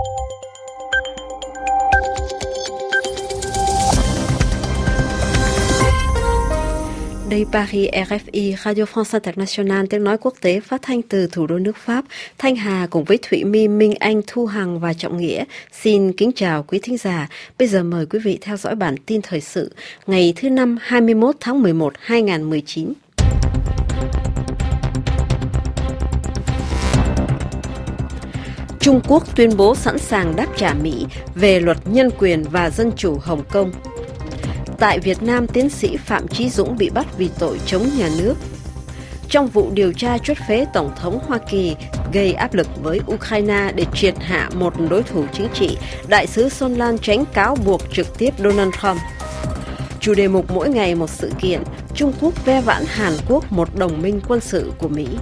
Đây Paris, RFI, Radio France International, tiếng nói quốc tế phát thanh từ thủ đô nước Pháp. Thanh Hà cùng với Thụy My, Minh Anh, Thu Hằng và Trọng Nghĩa xin kính chào quý thính giả. Bây giờ mời quý vị theo dõi bản tin thời sự ngày thứ Năm 21 tháng 11, 2019. Trung Quốc tuyên bố sẵn sàng đáp trả Mỹ về luật nhân quyền và dân chủ Hồng Kông. Tại Việt Nam, tiến sĩ Phạm Chí Dũng bị bắt vì tội chống nhà nước. Trong vụ điều tra truất phế Tổng thống Hoa Kỳ gây áp lực với Ukraine để triệt hạ một đối thủ chính trị, Đại sứ Son Lan tránh cáo buộc trực tiếp Donald Trump. Chủ đề mục mỗi ngày một sự kiện, Trung Quốc ve vãn Hàn Quốc một đồng minh quân sự của Mỹ.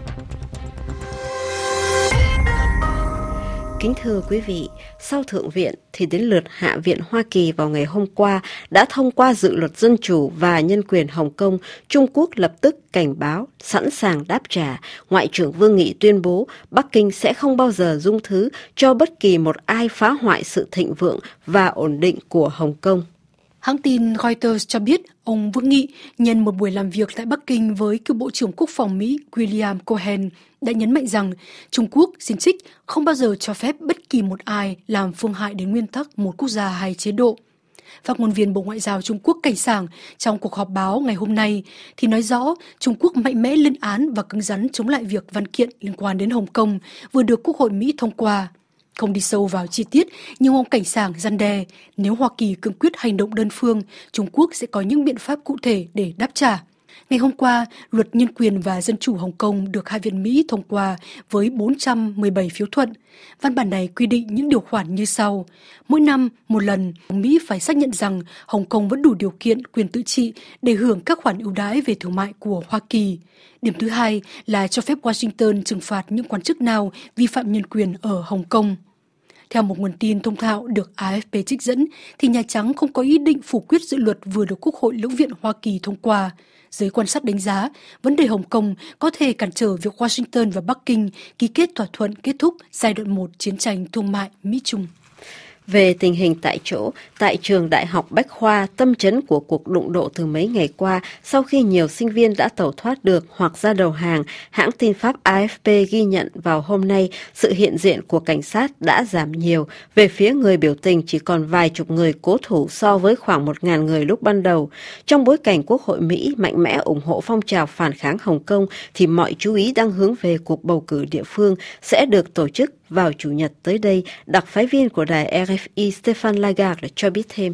Kính thưa quý vị, sau Thượng viện thì đến lượt Hạ viện Hoa Kỳ vào ngày hôm qua đã thông qua dự luật dân chủ và nhân quyền Hồng Kông. Trung Quốc lập tức cảnh báo sẵn sàng đáp trả. Ngoại trưởng Vương Nghị tuyên bố Bắc Kinh sẽ không bao giờ dung thứ cho bất kỳ một ai phá hoại sự thịnh vượng và ổn định của Hồng Kông. Hãng tin Reuters cho biết ông Vương Nghị nhân một buổi làm việc tại Bắc Kinh với cựu Bộ trưởng Quốc phòng Mỹ William Cohen đã nhấn mạnh rằng Trung Quốc xin trích không bao giờ cho phép bất kỳ một ai làm phương hại đến nguyên tắc một quốc gia hay chế độ. Phát ngôn viên Bộ Ngoại giao Trung Quốc Cảnh Sảng trong cuộc họp báo ngày hôm nay thì nói rõ Trung Quốc mạnh mẽ lên án và cứng rắn chống lại việc văn kiện liên quan đến Hồng Kông vừa được Quốc hội Mỹ thông qua. Không đi sâu vào chi tiết, nhưng ông Cảnh Sảng răn đe, nếu Hoa Kỳ cương quyết hành động đơn phương, Trung Quốc sẽ có những biện pháp cụ thể để đáp trả. Ngày hôm qua, luật nhân quyền và dân chủ Hồng Kông được Hạ viện Mỹ thông qua với 417 phiếu thuận. Văn bản này quy định những điều khoản như sau. Mỗi năm, một lần, Mỹ phải xác nhận rằng Hồng Kông vẫn đủ điều kiện quyền tự trị để hưởng các khoản ưu đãi về thương mại của Hoa Kỳ. Điểm thứ hai là cho phép Washington trừng phạt những quan chức nào vi phạm nhân quyền ở Hồng Kông. Theo một nguồn tin thông thạo được AFP trích dẫn, thì Nhà Trắng không có ý định phủ quyết dự luật vừa được Quốc hội Lưỡng viện Hoa Kỳ thông qua. Giới quan sát đánh giá, vấn đề Hồng Kông có thể cản trở việc Washington và Bắc Kinh ký kết thỏa thuận kết thúc giai đoạn 1 chiến tranh thương mại Mỹ-Trung. Về tình hình tại chỗ, tại trường Đại học Bách Khoa, tâm chấn của cuộc đụng độ từ mấy ngày qua sau khi nhiều sinh viên đã tẩu thoát được hoặc ra đầu hàng, hãng tin Pháp AFP ghi nhận vào hôm nay sự hiện diện của cảnh sát đã giảm nhiều. Về phía người biểu tình chỉ còn vài chục người cố thủ so với khoảng 1.000 người lúc ban đầu. Trong bối cảnh Quốc hội Mỹ mạnh mẽ ủng hộ phong trào phản kháng Hồng Kông thì mọi chú ý đang hướng về cuộc bầu cử địa phương sẽ được tổ chức vào Chủ nhật tới đây. Đặc phái viên của đài RFI Stéphane Lagarde cho biết thêm.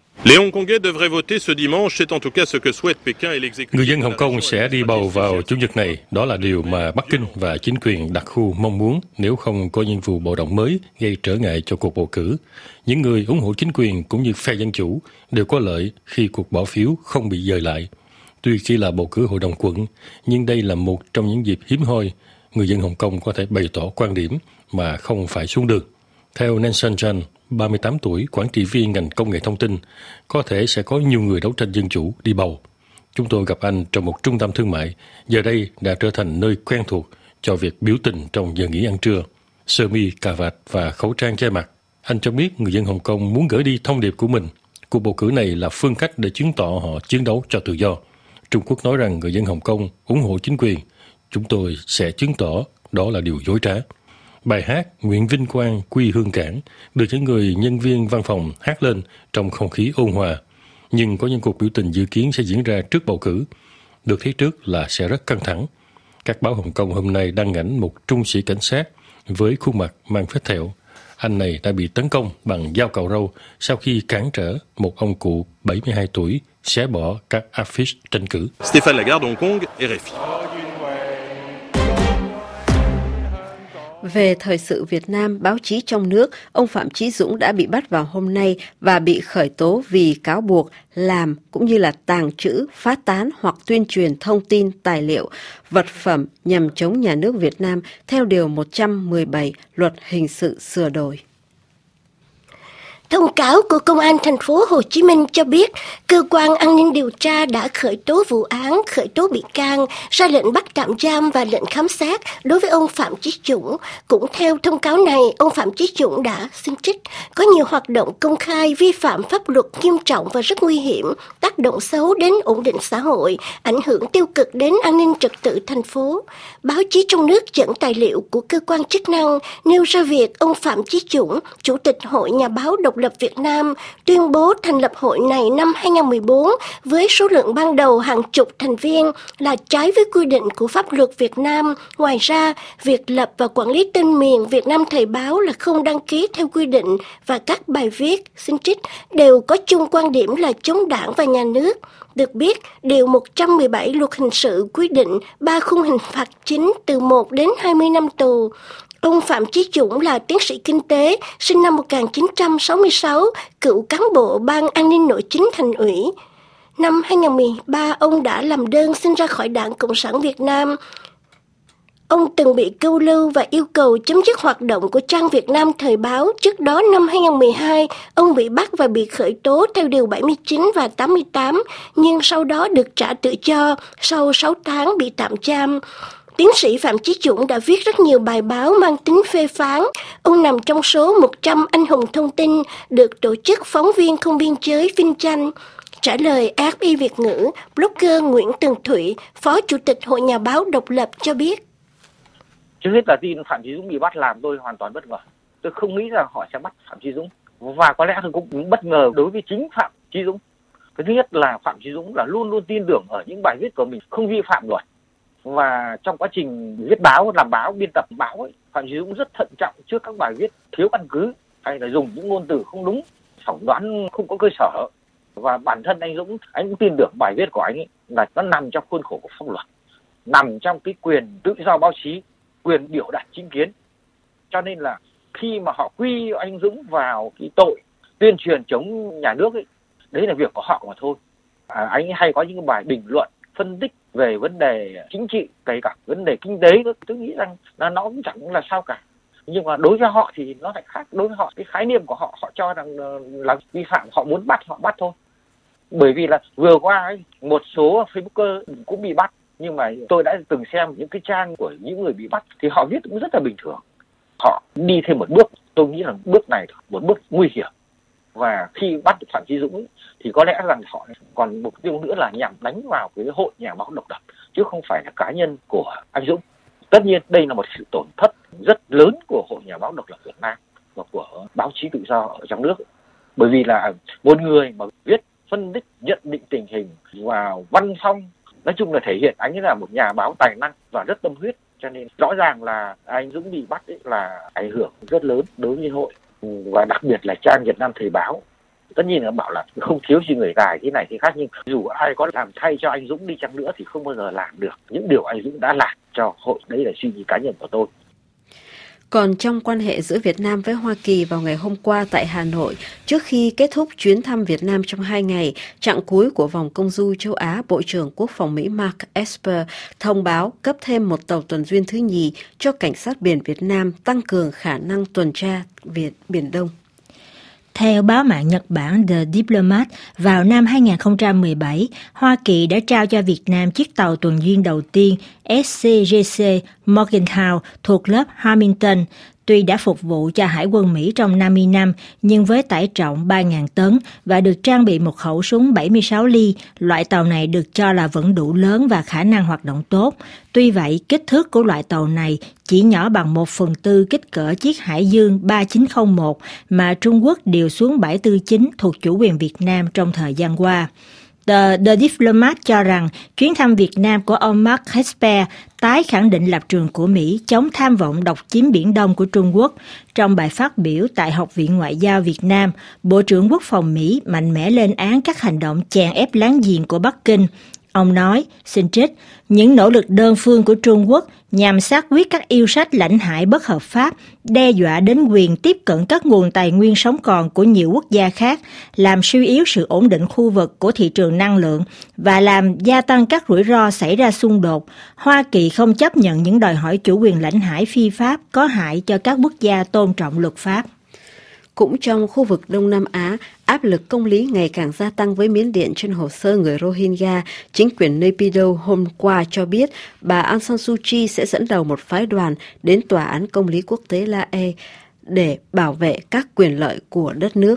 Người dân Hồng Kông sẽ đi bầu vào Chủ nhật này. Đó là điều mà Bắc Kinh và chính quyền đặc khu mong muốn nếu không có những vụ bạo động mới gây trở ngại cho cuộc bầu cử. Những người ủng hộ chính quyền cũng như phe dân chủ đều có lợi khi cuộc bỏ phiếu không bị dời lại. Tuy chỉ là bầu cử hội đồng quận, nhưng đây là một trong những dịp hiếm hoi người dân Hồng Kông có thể bày tỏ quan điểm mà không phải xuống đường. Theo Nelson Chan, 38 tuổi, quản trị viên ngành công nghệ thông tin, có thể sẽ có nhiều người đấu tranh dân chủ đi bầu. Chúng tôi gặp anh trong một trung tâm thương mại, giờ đây đã trở thành nơi quen thuộc cho việc biểu tình trong giờ nghỉ ăn trưa. Sơ mi, cà vạt và khẩu trang che mặt. Anh cho biết người dân Hồng Kông muốn gửi đi thông điệp của mình. Cuộc bầu cử này là phương cách để chứng tỏ họ chiến đấu cho tự do. Trung Quốc nói rằng người dân Hồng Kông ủng hộ chính quyền. Chúng tôi sẽ chứng tỏ đó là điều dối trá. Bài hát Nguyện Vinh Quang Quy Hương Cảng được những người nhân viên văn phòng hát lên trong không khí ôn hòa. Nhưng có những cuộc biểu tình dự kiến sẽ diễn ra trước bầu cử. Được thấy trước là sẽ rất căng thẳng. Các báo Hồng Kông hôm nay đăng ảnh một trung sĩ cảnh sát với khuôn mặt mang vết thẹo. Anh này đã bị tấn công bằng dao cạo râu sau khi cản trở một ông cụ 72 tuổi xé bỏ các affiche tranh cử. Stéphane Lagarde, Hong Kong, RFI. Về thời sự Việt Nam, báo chí trong nước, ông Phạm Chí Dũng đã bị bắt vào hôm nay và bị khởi tố vì cáo buộc làm cũng như là tàng trữ, phát tán hoặc tuyên truyền thông tin, tài liệu, vật phẩm nhằm chống nhà nước Việt Nam theo Điều 117 Luật Hình sự sửa đổi. Thông cáo của Công an thành phố Hồ Chí Minh cho biết, cơ quan an ninh điều tra đã khởi tố vụ án, khởi tố bị can, ra lệnh bắt tạm giam và lệnh khám xét đối với ông Phạm Chí Dũng. Cũng theo thông cáo này, ông Phạm Chí Dũng đã xin trích có nhiều hoạt động công khai vi phạm pháp luật nghiêm trọng và rất nguy hiểm, tác động xấu đến ổn định xã hội, ảnh hưởng tiêu cực đến an ninh trật tự thành phố. Báo chí trong nước dẫn tài liệu của cơ quan chức năng nêu ra việc ông Phạm Chí Dũng, Chủ tịch Hội Nhà báo Độc lập Việt Nam, tuyên bố thành lập hội này năm 2014 với số lượng ban đầu hàng chục thành viên là trái với quy định của pháp luật Việt Nam. Ngoài ra, việc lập và quản lý tên miền Việt Nam Thời báo là không đăng ký theo quy định và các bài viết, xin trích, đều có chung quan điểm là chống đảng và nhà nước. Được biết, Điều 117 Luật Hình sự quy định 3 khung hình phạt chính từ 1 đến 20 năm tù. Ông Phạm Chí Dũng là tiến sĩ kinh tế, sinh năm 1966, cựu cán bộ Ban An ninh Nội chính Thành ủy. Năm 2013, ông đã làm đơn xin ra khỏi Đảng Cộng sản Việt Nam. Ông từng bị câu lưu và yêu cầu chấm dứt hoạt động của trang Việt Nam Thời báo. Trước đó năm 2012, ông bị bắt và bị khởi tố theo Điều 79 và 88, nhưng sau đó được trả tự do sau 6 tháng bị tạm giam. Tiến sĩ Phạm Chí Dũng đã viết rất nhiều bài báo mang tính phê phán. Ông nằm trong số 100 anh hùng thông tin được tổ chức Phóng viên Không biên giới vinh danh. Trả lời AFP Việt ngữ, blogger Nguyễn Tường Thụy, Phó Chủ tịch Hội Nhà báo Độc lập cho biết. Trước hết là tin Phạm Chí Dũng bị bắt làm tôi hoàn toàn bất ngờ. Tôi không nghĩ rằng họ sẽ bắt Phạm Chí Dũng. Và có lẽ tôi cũng bất ngờ đối với chính Phạm Chí Dũng. Cái thứ nhất là Phạm Chí Dũng là luôn luôn tin tưởng ở những bài viết của mình không vi phạm luật. Và trong quá trình viết báo, làm báo, biên tập báo ấy, Phạm Chí Dũng rất thận trọng trước các bài viết thiếu căn cứ hay là dùng những ngôn từ không đúng, phỏng đoán không có cơ sở. Và bản thân anh Dũng, anh cũng tin tưởng bài viết của anh ấy là nó nằm trong khuôn khổ của pháp luật, nằm trong cái quyền tự do báo chí, quyền biểu đạt chính kiến. Cho nên là khi mà họ quy anh Dũng vào cái tội tuyên truyền chống nhà nước ấy, đấy là việc của họ mà thôi. Anh ấy hay có những bài bình luận, phân tích về vấn đề chính trị, kể cả vấn đề kinh tế, tôi nghĩ rằng là nó cũng chẳng là sao cả. Nhưng mà đối với họ thì nó lại khác. Đối với họ, cái khái niệm của họ, họ cho rằng là vi phạm, họ muốn bắt, họ bắt thôi. Bởi vì là vừa qua ấy, một số Facebooker cũng bị bắt. Nhưng mà tôi đã từng xem những cái trang của những người bị bắt thì họ viết cũng rất là bình thường. Họ đi thêm một bước, tôi nghĩ là bước này một bước nguy hiểm. Và khi bắt Phạm Chí Dũng thì có lẽ rằng họ còn mục tiêu nữa là nhằm đánh vào cái Hội Nhà báo Độc lập, chứ không phải là cá nhân của anh Dũng. Tất nhiên đây là một sự tổn thất rất lớn của Hội Nhà báo Độc lập Việt Nam và của báo chí tự do ở trong nước. Bởi vì là một người mà viết, phân tích, nhận định tình hình vào văn phong, nói chung là thể hiện anh ấy là một nhà báo tài năng và rất tâm huyết. Cho nên rõ ràng là anh Dũng bị bắt ấy là ảnh hưởng rất lớn đối với hội, và đặc biệt là trang Việt Nam Thời báo. Tất nhiên là bảo là không thiếu gì người tài thế này thế khác, nhưng dù ai có làm thay cho anh Dũng đi chăng nữa thì không bao giờ làm được những điều anh Dũng đã làm cho hội. Đấy là suy nghĩ cá nhân của tôi. Còn trong quan hệ giữa Việt Nam với Hoa Kỳ vào ngày hôm qua tại Hà Nội, trước khi kết thúc chuyến thăm Việt Nam trong 2 ngày, chặng cuối của vòng công du châu Á, Bộ trưởng Quốc phòng Mỹ Mark Esper thông báo cấp thêm một tàu tuần duyên thứ nhì cho Cảnh sát biển Việt Nam tăng cường khả năng tuần tra Biển Đông. Theo báo mạng Nhật Bản The Diplomat, vào năm 2017, Hoa Kỳ đã trao cho Việt Nam chiếc tàu tuần duyên đầu tiên SCGC Morgenthau thuộc lớp Hamilton. Tuy đã phục vụ cho Hải quân Mỹ trong 50 năm, nhưng với tải trọng 3.000 tấn và được trang bị một khẩu súng 76 ly, loại tàu này được cho là vẫn đủ lớn và khả năng hoạt động tốt. Tuy vậy, kích thước của loại tàu này chỉ nhỏ bằng 1/4 kích cỡ chiếc Hải Dương 3901 mà Trung Quốc điều xuống bãi Tư Chính thuộc chủ quyền Việt Nam trong thời gian qua. The Diplomat cho rằng chuyến thăm Việt Nam của ông Mark Esper tái khẳng định lập trường của Mỹ chống tham vọng độc chiếm Biển Đông của Trung Quốc. Trong bài phát biểu tại Học viện Ngoại giao Việt Nam, Bộ trưởng Quốc phòng Mỹ mạnh mẽ lên án các hành động chèn ép láng giềng của Bắc Kinh. Ông nói, xin trích, những nỗ lực đơn phương của Trung Quốc nhằm xác quyết các yêu sách lãnh hải bất hợp pháp, đe dọa đến quyền tiếp cận các nguồn tài nguyên sống còn của nhiều quốc gia khác, làm suy yếu sự ổn định khu vực của thị trường năng lượng và làm gia tăng các rủi ro xảy ra xung đột. Hoa Kỳ không chấp nhận những đòi hỏi chủ quyền lãnh hải phi pháp có hại cho các quốc gia tôn trọng luật pháp. Cũng trong khu vực Đông Nam Á, áp lực công lý ngày càng gia tăng với Miến Điện trên hồ sơ người Rohingya. Chính quyền Naypyidaw hôm qua cho biết bà Aung San Suu Kyi sẽ dẫn đầu một phái đoàn đến Tòa án Công lý Quốc tế La Haye để bảo vệ các quyền lợi của đất nước.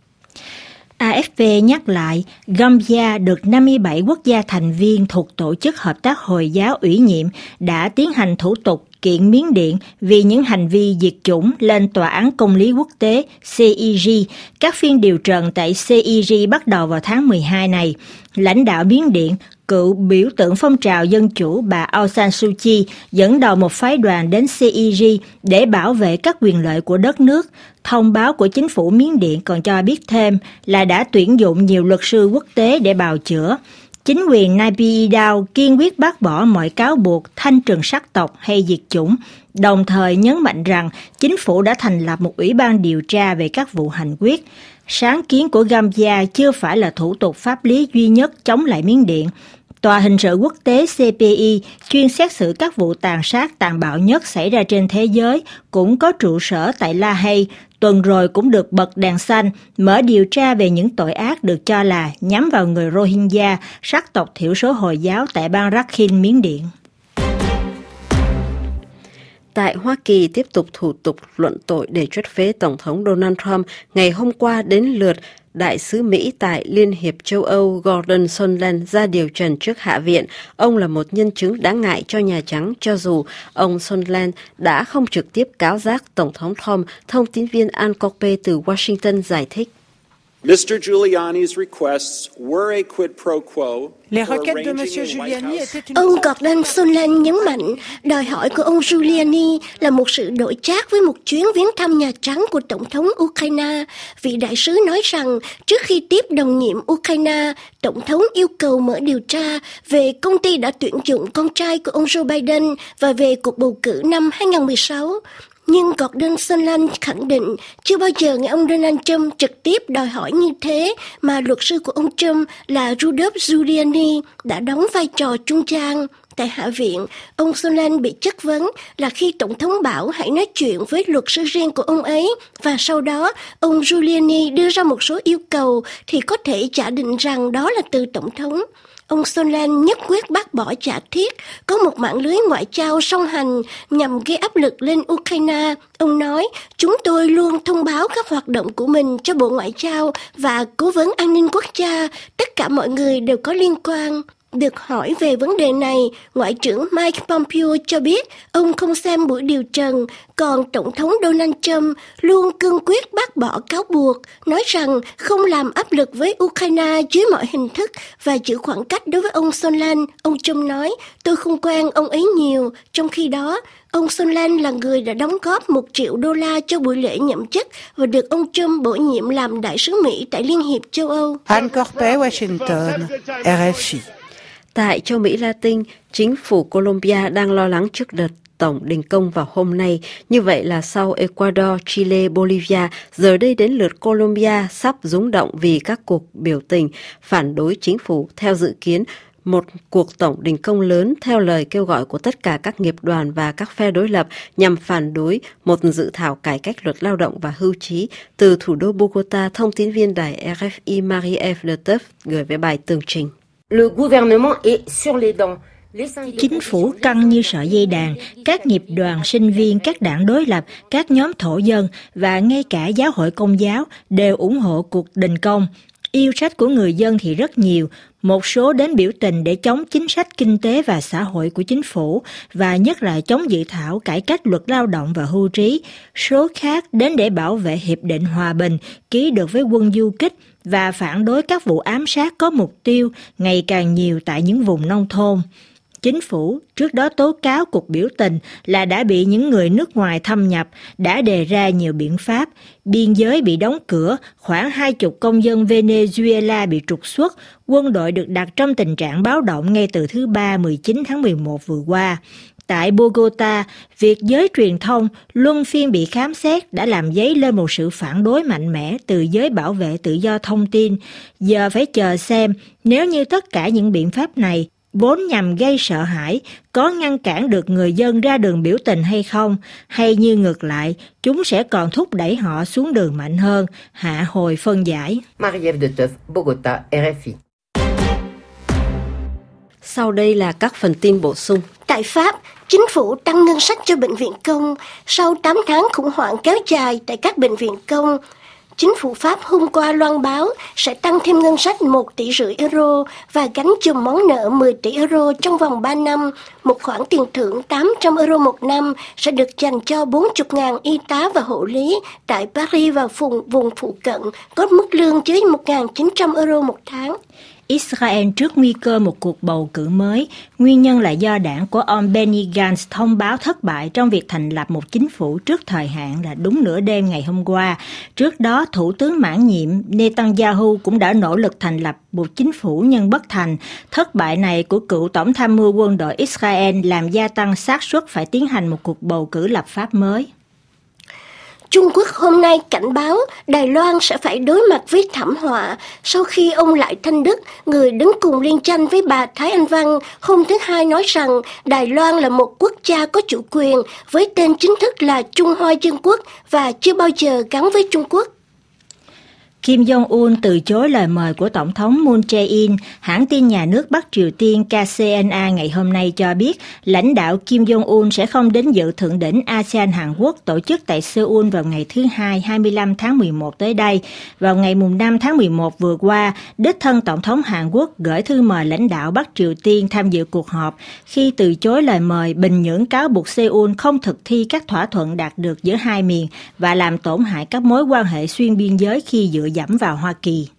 AFP nhắc lại, Gambia được 57 quốc gia thành viên thuộc Tổ chức Hợp tác Hồi giáo ủy nhiệm đã tiến hành thủ tục kiện Miến Điện vì những hành vi diệt chủng lên Tòa án Công lý Quốc tế CIJ. Các phiên điều trần tại CIJ bắt đầu vào tháng 12 này. Lãnh đạo Miến Điện, cựu biểu tượng phong trào dân chủ bà Aung San Suu Kyi dẫn đầu một phái đoàn đến CIJ để bảo vệ các quyền lợi của đất nước. Thông báo của chính phủ Miến Điện còn cho biết thêm là đã tuyển dụng nhiều luật sư quốc tế để bào chữa. Chính quyền Naypyidaw kiên quyết bác bỏ mọi cáo buộc thanh trừng sắc tộc hay diệt chủng, đồng thời nhấn mạnh rằng chính phủ đã thành lập một ủy ban điều tra về các vụ hành quyết. Sáng kiến của Gambia chưa phải là thủ tục pháp lý duy nhất chống lại Miến Điện. Tòa hình sự quốc tế CPI chuyên xét xử các vụ tàn sát tàn bạo nhất xảy ra trên thế giới cũng có trụ sở tại La Haye. Tuần rồi cũng được bật đèn xanh, mở điều tra về những tội ác được cho là nhắm vào người Rohingya, sắc tộc thiểu số Hồi giáo tại bang Rakhine, Miến Điện. Tại Hoa Kỳ, tiếp tục thủ tục luận tội để truất phế Tổng thống Donald Trump, ngày hôm qua đến lượt Đại sứ Mỹ tại Liên hiệp châu Âu Gordon Sondland ra điều trần trước Hạ viện. Ông là một nhân chứng đáng ngại cho Nhà Trắng, cho dù ông Sondland đã không trực tiếp cáo giác Tổng thống Trump, thông tin viên Ann Cope từ Washington giải thích. Mr. Giuliani's requests were a quid pro quo. Les requêtes de Monsieur Giuliani étaient une... Ông Gordon Sondland nhấn mạnh, đòi hỏi của ông Giuliani là một sự đổi trác với một chuyến viếng thăm Nhà Trắng của Tổng thống Ukraine. Vị đại sứ nói rằng, trước khi tiếp đồng nhiệm Ukraine, Tổng thống yêu cầu mở điều tra về công ty đã tuyển dụng con trai của ông Joe Biden và về cuộc bầu cử năm 2016. Nhưng Gordon Sondland khẳng định chưa bao giờ nghe ông Donald Trump trực tiếp đòi hỏi như thế, mà luật sư của ông Trump là Rudolph Giuliani đã đóng vai trò trung gian. Tại Hạ viện, ông Sondland bị chất vấn là khi Tổng thống bảo hãy nói chuyện với luật sư riêng của ông ấy, và sau đó ông Giuliani đưa ra một số yêu cầu thì có thể giả định rằng đó là từ Tổng thống. Ông Sondland nhất quyết bác bỏ giả thiết có một mạng lưới ngoại giao song hành nhằm gây áp lực lên Ukraine. Ông nói, chúng tôi luôn thông báo các hoạt động của mình cho Bộ Ngoại giao và Cố vấn An ninh Quốc gia. Tất cả mọi người đều có liên quan. Được hỏi về vấn đề này, Ngoại trưởng Mike Pompeo cho biết ông không xem buổi điều trần, còn Tổng thống Donald Trump luôn cương quyết bác bỏ cáo buộc, nói rằng không làm áp lực với Ukraine dưới mọi hình thức và giữ khoảng cách đối với ông Sondland. Ông Trump nói, tôi không quen ông ấy nhiều, trong khi đó, ông Sondland là người đã đóng góp $1 triệu cho buổi lễ nhậm chức và được ông Trump bổ nhiệm làm đại sứ Mỹ tại Liên hiệp châu Âu. Ann Corpé, Washington, RFI. Tại châu Mỹ Latin, chính phủ Colombia đang lo lắng trước đợt tổng đình công vào hôm nay. Như vậy là sau Ecuador, Chile, Bolivia, giờ đây đến lượt Colombia sắp rúng động vì các cuộc biểu tình phản đối chính phủ. Theo dự kiến, một cuộc tổng đình công lớn theo lời kêu gọi của tất cả các nghiệp đoàn và các phe đối lập nhằm phản đối một dự thảo cải cách luật lao động và hưu trí. Từ thủ đô Bogota, thông tin viên đài RFI Marie-Ève Le Teuf gửi về bài tường trình. Chính phủ căng như sợi dây đàn, các nghiệp đoàn, sinh viên, các đảng đối lập, các nhóm thổ dân và ngay cả giáo hội Công giáo đều ủng hộ cuộc đình công. Yêu sách của người dân thì rất nhiều, một số đến biểu tình để chống chính sách kinh tế và xã hội của chính phủ và nhất là chống dự thảo cải cách luật lao động và hưu trí. Số khác đến để bảo vệ hiệp định hòa bình ký được với quân du kích và phản đối các vụ ám sát có mục tiêu ngày càng nhiều tại những vùng nông thôn. Chính phủ trước đó tố cáo cuộc biểu tình là đã bị những người nước ngoài thâm nhập, đã đề ra nhiều biện pháp. Biên giới bị đóng cửa, khoảng 20 công dân Venezuela bị trục xuất, quân đội được đặt trong tình trạng báo động ngay từ thứ Ba 19 tháng 11 vừa qua. Tại Bogota, việc giới truyền thông luân phiên bị khám xét đã làm dấy lên một sự phản đối mạnh mẽ từ giới bảo vệ tự do thông tin. Giờ phải chờ xem nếu như tất cả những biện pháp này vốn nhằm gây sợ hãi có ngăn cản được người dân ra đường biểu tình hay không, hay như ngược lại, chúng sẽ còn thúc đẩy họ xuống đường mạnh hơn, Hạ Hồi phân giải. Marie-Ève de Teuf, Bogota, RFI. Sau đây là các phần tin bổ sung. Tại Pháp, chính phủ tăng ngân sách cho bệnh viện công sau 8 tháng khủng hoảng kéo dài tại các bệnh viện công. Chính phủ Pháp hôm qua loan báo sẽ tăng thêm ngân sách 1,5 tỷ euro và gánh chùm món nợ 10 tỷ euro trong vòng 3 năm. Một khoản tiền thưởng 800 euro một năm sẽ được dành cho 40.000 y tá và hộ lý tại Paris và vùng phụ cận, có mức lương dưới 1.900 euro một tháng. Israel trước nguy cơ một cuộc bầu cử mới, nguyên nhân là do đảng của ông Benny Gantz thông báo thất bại trong việc thành lập một chính phủ trước thời hạn là đúng nửa đêm ngày hôm qua. Trước đó, Thủ tướng mãn nhiệm Netanyahu cũng đã nỗ lực thành lập một chính phủ nhưng bất thành. Thất bại này của cựu tổng tham mưu quân đội Israel làm gia tăng xác suất phải tiến hành một cuộc bầu cử lập pháp mới. Trung Quốc hôm nay cảnh báo Đài Loan sẽ phải đối mặt với thảm họa sau khi ông Lại Thanh Đức, người đứng cùng liên tranh với bà Thái Anh Văn, hôm thứ Hai nói rằng Đài Loan là một quốc gia có chủ quyền với tên chính thức là Trung Hoa Dân Quốc và chưa bao giờ gắn với Trung Quốc. Kim Jong-un từ chối lời mời của Tổng thống Moon Jae-in. Hãng tin nhà nước Bắc Triều Tiên KCNA ngày hôm nay cho biết lãnh đạo Kim Jong-un sẽ không đến dự thượng đỉnh ASEAN-Hàn Quốc tổ chức tại Seoul vào ngày thứ Hai 25 tháng 11 tới đây. Vào ngày 5 tháng 11 vừa qua, đích thân Tổng thống Hàn Quốc gửi thư mời lãnh đạo Bắc Triều Tiên tham dự cuộc họp. Khi từ chối lời mời, Bình Nhưỡng cáo buộc Seoul không thực thi các thỏa thuận đạt được giữa hai miền và làm tổn hại các mối quan hệ xuyên biên giới khi dựa dẫm vào Hoa Kỳ.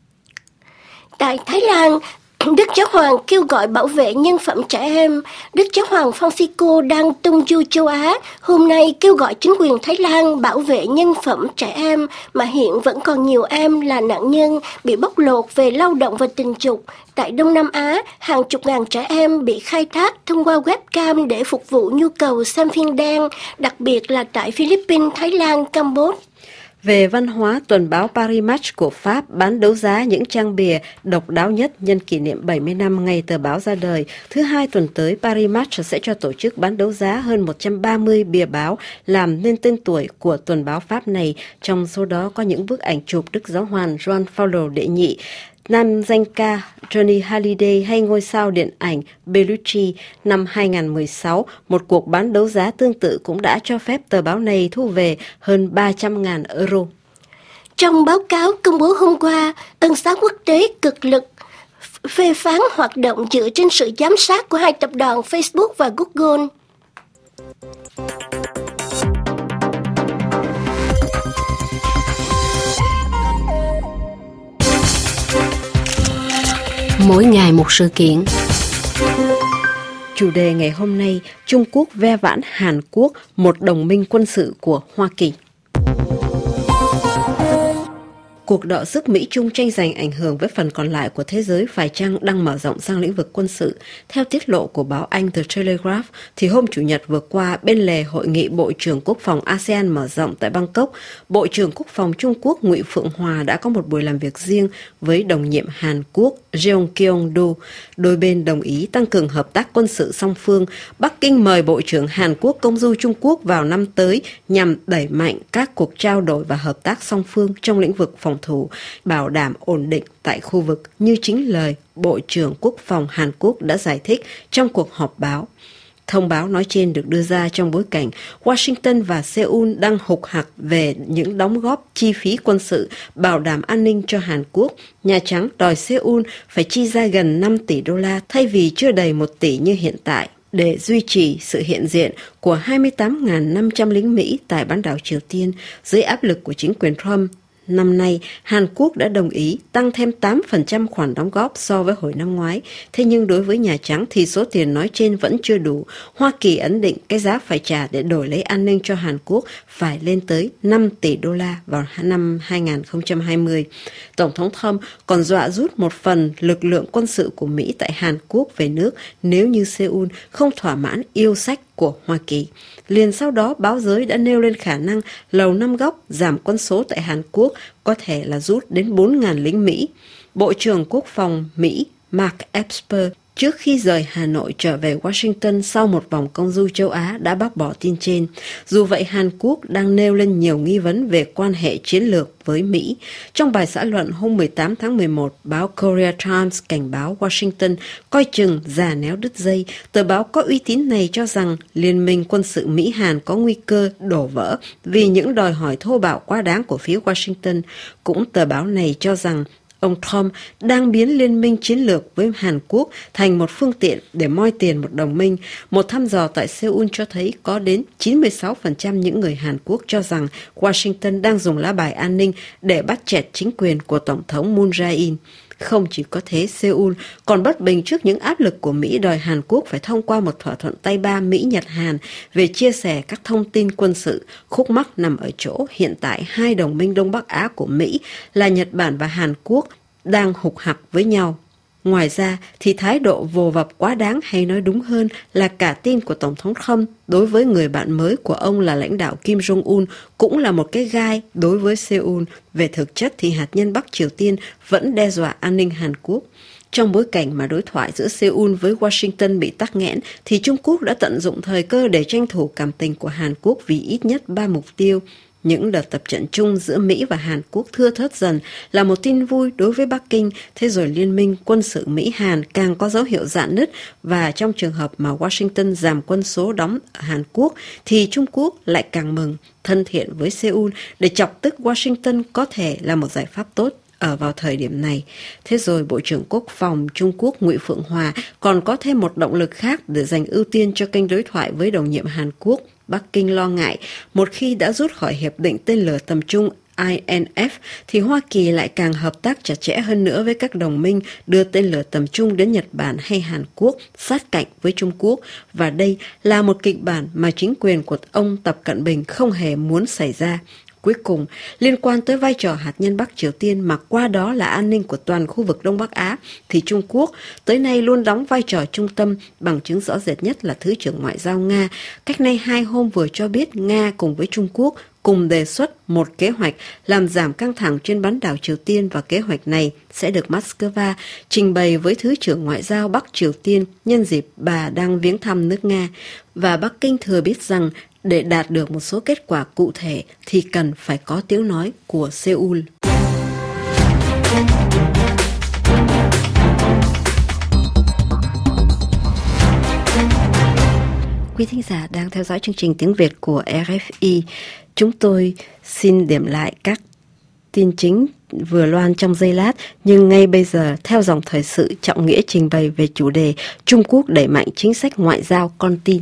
Tại Thái Lan, Đức Giáo Hoàng kêu gọi bảo vệ nhân phẩm trẻ em. Đức Giáo Hoàng Francisco đang tung du châu Á, hôm nay kêu gọi chính quyền Thái Lan bảo vệ nhân phẩm trẻ em mà hiện vẫn còn nhiều em là nạn nhân bị bóc lột về lao động và tình dục. Tại Đông Nam Á, hàng chục ngàn trẻ em bị khai thác thông qua webcam để phục vụ nhu cầu xem phim đen, đặc biệt là tại Philippines, Thái Lan, Campuchia. Về văn hóa, tuần báo Paris Match của Pháp bán đấu giá những trang bìa độc đáo nhất nhân kỷ niệm 70 năm ngày tờ báo ra đời. Thứ Hai tuần tới, Paris Match sẽ cho tổ chức bán đấu giá hơn 130 bìa báo làm nên tên tuổi của tuần báo Pháp này. Trong số đó có những bức ảnh chụp Đức Giáo hoàng Gioan Phaolô đệ nhị, nam danh ca Johnny Hallyday hay ngôi sao điện ảnh Bellucci. Năm 2016, một cuộc bán đấu giá tương tự cũng đã cho phép tờ báo này thu về hơn 300.000 euro. Trong báo cáo công bố hôm qua, ân xá quốc tế cực lực phê phán hoạt động dựa trên sự giám sát của hai tập đoàn Facebook và Google. Mỗi ngày một sự kiện. Chủ đề ngày hôm nay, Trung Quốc ve vãn Hàn Quốc, một đồng minh quân sự của Hoa Kỳ. Cuộc đọ sức Mỹ-Trung tranh giành ảnh hưởng với phần còn lại của thế giới phải chăng đang mở rộng sang lĩnh vực quân sự? Theo tiết lộ của báo Anh The Telegraph, thì hôm Chủ nhật vừa qua, bên lề hội nghị Bộ trưởng Quốc phòng ASEAN mở rộng tại Bangkok, Bộ trưởng Quốc phòng Trung Quốc Ngụy Phượng Hòa đã có một buổi làm việc riêng với đồng nhiệm Hàn Quốc Jeong Kyung-do. Đôi bên đồng ý tăng cường hợp tác quân sự song phương. Bắc Kinh mời Bộ trưởng Hàn Quốc công du Trung Quốc vào năm tới nhằm đẩy mạnh các cuộc trao đổi và hợp tác song phương trong lĩnh vực phòng thủ, bảo đảm ổn định tại khu vực, như chính lời Bộ trưởng Quốc phòng Hàn Quốc đã giải thích trong cuộc họp báo. Thông báo nói trên được đưa ra trong bối cảnh Washington và Seoul đang hục hặc về những đóng góp chi phí quân sự bảo đảm an ninh cho Hàn Quốc. Nhà Trắng đòi Seoul phải chi ra gần 5 tỷ đô la thay vì chưa đầy 1 tỷ như hiện tại, để duy trì sự hiện diện của 28.500 lính Mỹ tại bán đảo Triều Tiên dưới áp lực của chính quyền Trump. Năm nay, Hàn Quốc đã đồng ý tăng thêm 8% khoản đóng góp so với hồi năm ngoái. Thế nhưng đối với Nhà Trắng thì số tiền nói trên vẫn chưa đủ. Hoa Kỳ ấn định cái giá phải trả để đổi lấy an ninh cho Hàn Quốc phải lên tới 5 tỷ đô la vào năm 2020. Tổng thống Trump còn dọa rút một phần lực lượng quân sự của Mỹ tại Hàn Quốc về nước nếu như Seoul không thỏa mãn yêu sách của Hoa Kỳ. Liền sau đó, báo giới đã nêu lên khả năng Lầu Năm Góc giảm quân số tại Hàn Quốc có thể là rút đến 4.000 lính Mỹ. Bộ trưởng Quốc phòng Mỹ Mark Esper trước khi rời Hà Nội trở về Washington sau một vòng công du châu Á đã bác bỏ tin trên. Dù vậy, Hàn Quốc đang nêu lên nhiều nghi vấn về quan hệ chiến lược với Mỹ. Trong bài xã luận hôm 18 tháng 11, báo Korea Times cảnh báo Washington coi chừng già néo đứt dây. Tờ báo có uy tín này cho rằng liên minh quân sự Mỹ-Hàn có nguy cơ đổ vỡ vì những đòi hỏi thô bạo quá đáng của phía Washington. Cũng tờ báo này cho rằng ông Trump đang biến liên minh chiến lược với Hàn Quốc thành một phương tiện để moi tiền một đồng minh. Một thăm dò tại Seoul cho thấy có đến 96% những người Hàn Quốc cho rằng Washington đang dùng lá bài an ninh để bắt chẹt chính quyền của Tổng thống Moon Jae-in. Không chỉ có thế, Seoul còn bất bình trước những áp lực của Mỹ đòi Hàn Quốc phải thông qua một thỏa thuận tay ba Mỹ-Nhật-Hàn về chia sẻ các thông tin quân sự. Khúc mắc nằm ở chỗ hiện tại hai đồng minh Đông Bắc Á của Mỹ là Nhật Bản và Hàn Quốc đang hục hặc với nhau. Ngoài ra thì thái độ vồ vập quá đáng, hay nói đúng hơn là cả tin của Tổng thống Trump đối với người bạn mới của ông là lãnh đạo Kim Jong-un cũng là một cái gai đối với Seoul. Về thực chất thì hạt nhân Bắc Triều Tiên vẫn đe dọa an ninh Hàn Quốc. Trong bối cảnh mà đối thoại giữa Seoul với Washington bị tắc nghẽn, thì Trung Quốc đã tận dụng thời cơ để tranh thủ cảm tình của Hàn Quốc vì ít nhất 3 mục tiêu. Những đợt tập trận chung giữa Mỹ và Hàn Quốc thưa thớt dần là một tin vui đối với Bắc Kinh, thế rồi liên minh quân sự Mỹ-Hàn càng có dấu hiệu rạn nứt, và trong trường hợp mà Washington giảm quân số đóng ở Hàn Quốc thì Trung Quốc lại càng mừng, thân thiện với Seoul để chọc tức Washington có thể là một giải pháp tốt ở vào thời điểm này. Thế rồi Bộ trưởng Quốc phòng Trung Quốc Ngụy Phượng Hòa còn có thêm một động lực khác để dành ưu tiên cho kênh đối thoại với đồng nhiệm Hàn Quốc. Bắc Kinh lo ngại một khi đã rút khỏi Hiệp định Tên lửa tầm trung INF thì Hoa Kỳ lại càng hợp tác chặt chẽ hơn nữa với các đồng minh đưa tên lửa tầm trung đến Nhật Bản hay Hàn Quốc sát cạnh với Trung Quốc. Và đây là một kịch bản mà chính quyền của ông Tập Cận Bình không hề muốn xảy ra. Cuối cùng, liên quan tới vai trò hạt nhân Bắc Triều Tiên mà qua đó là an ninh của toàn khu vực Đông Bắc Á, thì Trung Quốc tới nay luôn đóng vai trò trung tâm, bằng chứng rõ rệt nhất là Thứ trưởng Ngoại giao Nga. Cách nay 2 hôm vừa cho biết Nga cùng với Trung Quốc cùng đề xuất một kế hoạch làm giảm căng thẳng trên bán đảo Triều Tiên, và kế hoạch này sẽ được Moscow trình bày với Thứ trưởng Ngoại giao Bắc Triều Tiên nhân dịp bà đang viếng thăm nước Nga. Và Bắc Kinh thừa biết rằng để đạt được một số kết quả cụ thể thì cần phải có tiếng nói của Seoul. Quý thính giả đang theo dõi chương trình tiếng Việt của RFI. Chúng tôi xin điểm lại các tin chính vừa loan trong giây lát, nhưng ngay bây giờ theo dòng thời sự, Trọng Nghĩa trình bày về chủ đề Trung Quốc đẩy mạnh chính sách ngoại giao con tin.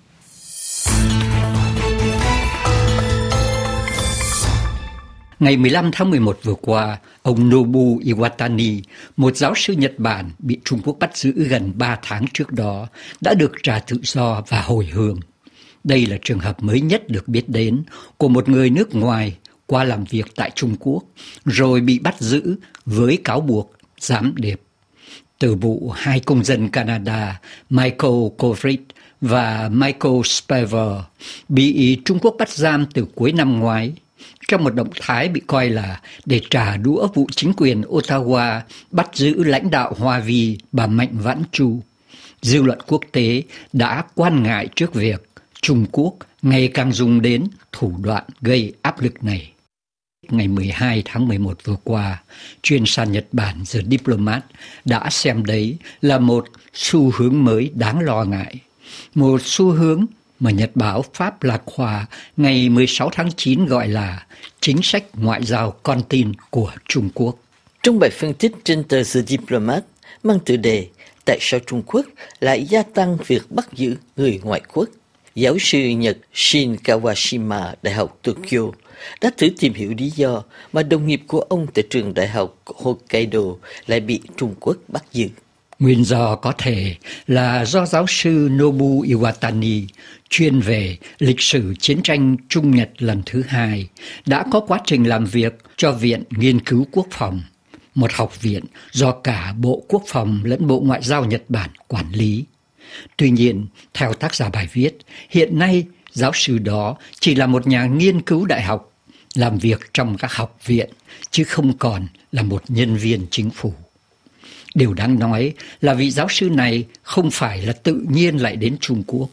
Ngày 15 tháng 11 vừa qua, ông Nobu Iwatani, một giáo sư Nhật Bản bị Trung Quốc bắt giữ gần 3 tháng trước đó, đã được trả tự do và hồi hương. Đây là trường hợp mới nhất được biết đến của một người nước ngoài qua làm việc tại Trung Quốc, rồi bị bắt giữ với cáo buộc gián điệp. Từ vụ 2 công dân Canada Michael Kovrig và Michael Spavor bị Trung Quốc bắt giam từ cuối năm ngoái, trong một động thái bị coi là để trả đũa vụ chính quyền Ottawa bắt giữ lãnh đạo Hoa Vi bà Mạnh Vãn Chu. Dư luận quốc tế đã quan ngại trước việc Trung Quốc ngày càng dùng đến thủ đoạn gây áp lực này. Ngày 12 tháng 11 vừa qua, chuyên san Nhật Bản The Diplomat đã xem đấy là một xu hướng mới đáng lo ngại. Một xu hướng mà Nhật báo Pháp Lạc Hòa ngày 16 tháng 9 gọi là chính sách ngoại giao con tin của Trung Quốc. Trong bài phân tích trên tờ The Diplomat mang tựa đề Tại sao Trung Quốc lại gia tăng việc bắt giữ người ngoại quốc, giáo sư Nhật Shin Kawashima, Đại học Tokyo, đã thử tìm hiểu lý do mà đồng nghiệp của ông tại trường Đại học Hokkaido lại bị Trung Quốc bắt giữ. Nguyên do có thể là do giáo sư Nobu Iwatani, chuyên về lịch sử chiến tranh Trung Nhật lần thứ 2, đã có quá trình làm việc cho Viện Nghiên cứu Quốc phòng, một học viện do cả Bộ Quốc phòng lẫn Bộ Ngoại giao Nhật Bản quản lý. Tuy nhiên, theo tác giả bài viết, hiện nay giáo sư đó chỉ là một nhà nghiên cứu đại học, làm việc trong các học viện, chứ không còn là một nhân viên chính phủ. Điều đáng nói là vị giáo sư này không phải là tự nhiên lại đến Trung Quốc.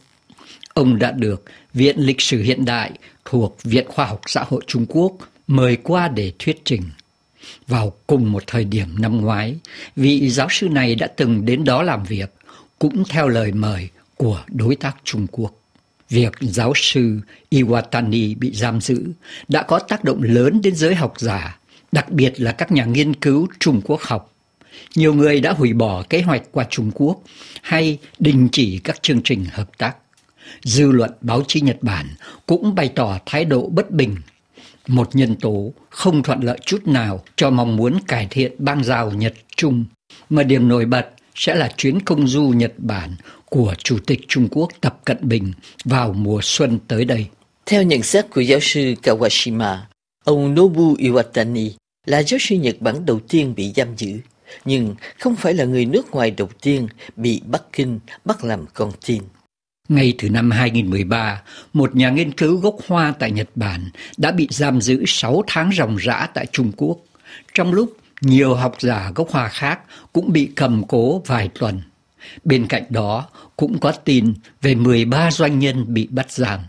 Ông đã được Viện Lịch sử Hiện đại thuộc Viện Khoa học Xã hội Trung Quốc mời qua để thuyết trình. Vào cùng một thời điểm năm ngoái, vị giáo sư này đã từng đến đó làm việc, cũng theo lời mời của đối tác Trung Quốc. Việc giáo sư Iwatani bị giam giữ đã có tác động lớn đến giới học giả, đặc biệt là các nhà nghiên cứu Trung Quốc học. Nhiều người đã hủy bỏ kế hoạch qua Trung Quốc hay đình chỉ các chương trình hợp tác. Dư luận báo chí Nhật Bản cũng bày tỏ thái độ bất bình, một nhân tố không thuận lợi chút nào cho mong muốn cải thiện bang giao Nhật-Trung, mà điểm nổi bật sẽ là chuyến công du Nhật Bản của Chủ tịch Trung Quốc Tập Cận Bình vào mùa xuân tới đây. Theo nhận xét của giáo sư Kawashima, ông Nobu Iwatani là giáo sư Nhật Bản đầu tiên bị giam giữ, nhưng không phải là người nước ngoài đầu tiên bị Bắc Kinh bắt làm con tin. Ngay từ năm 2013, một nhà nghiên cứu gốc Hoa tại Nhật Bản đã bị giam giữ 6 tháng ròng rã tại Trung Quốc, trong lúc nhiều học giả gốc Hoa khác cũng bị cầm cố vài tuần. Bên cạnh đó cũng có tin về 13 doanh nhân bị bắt giam.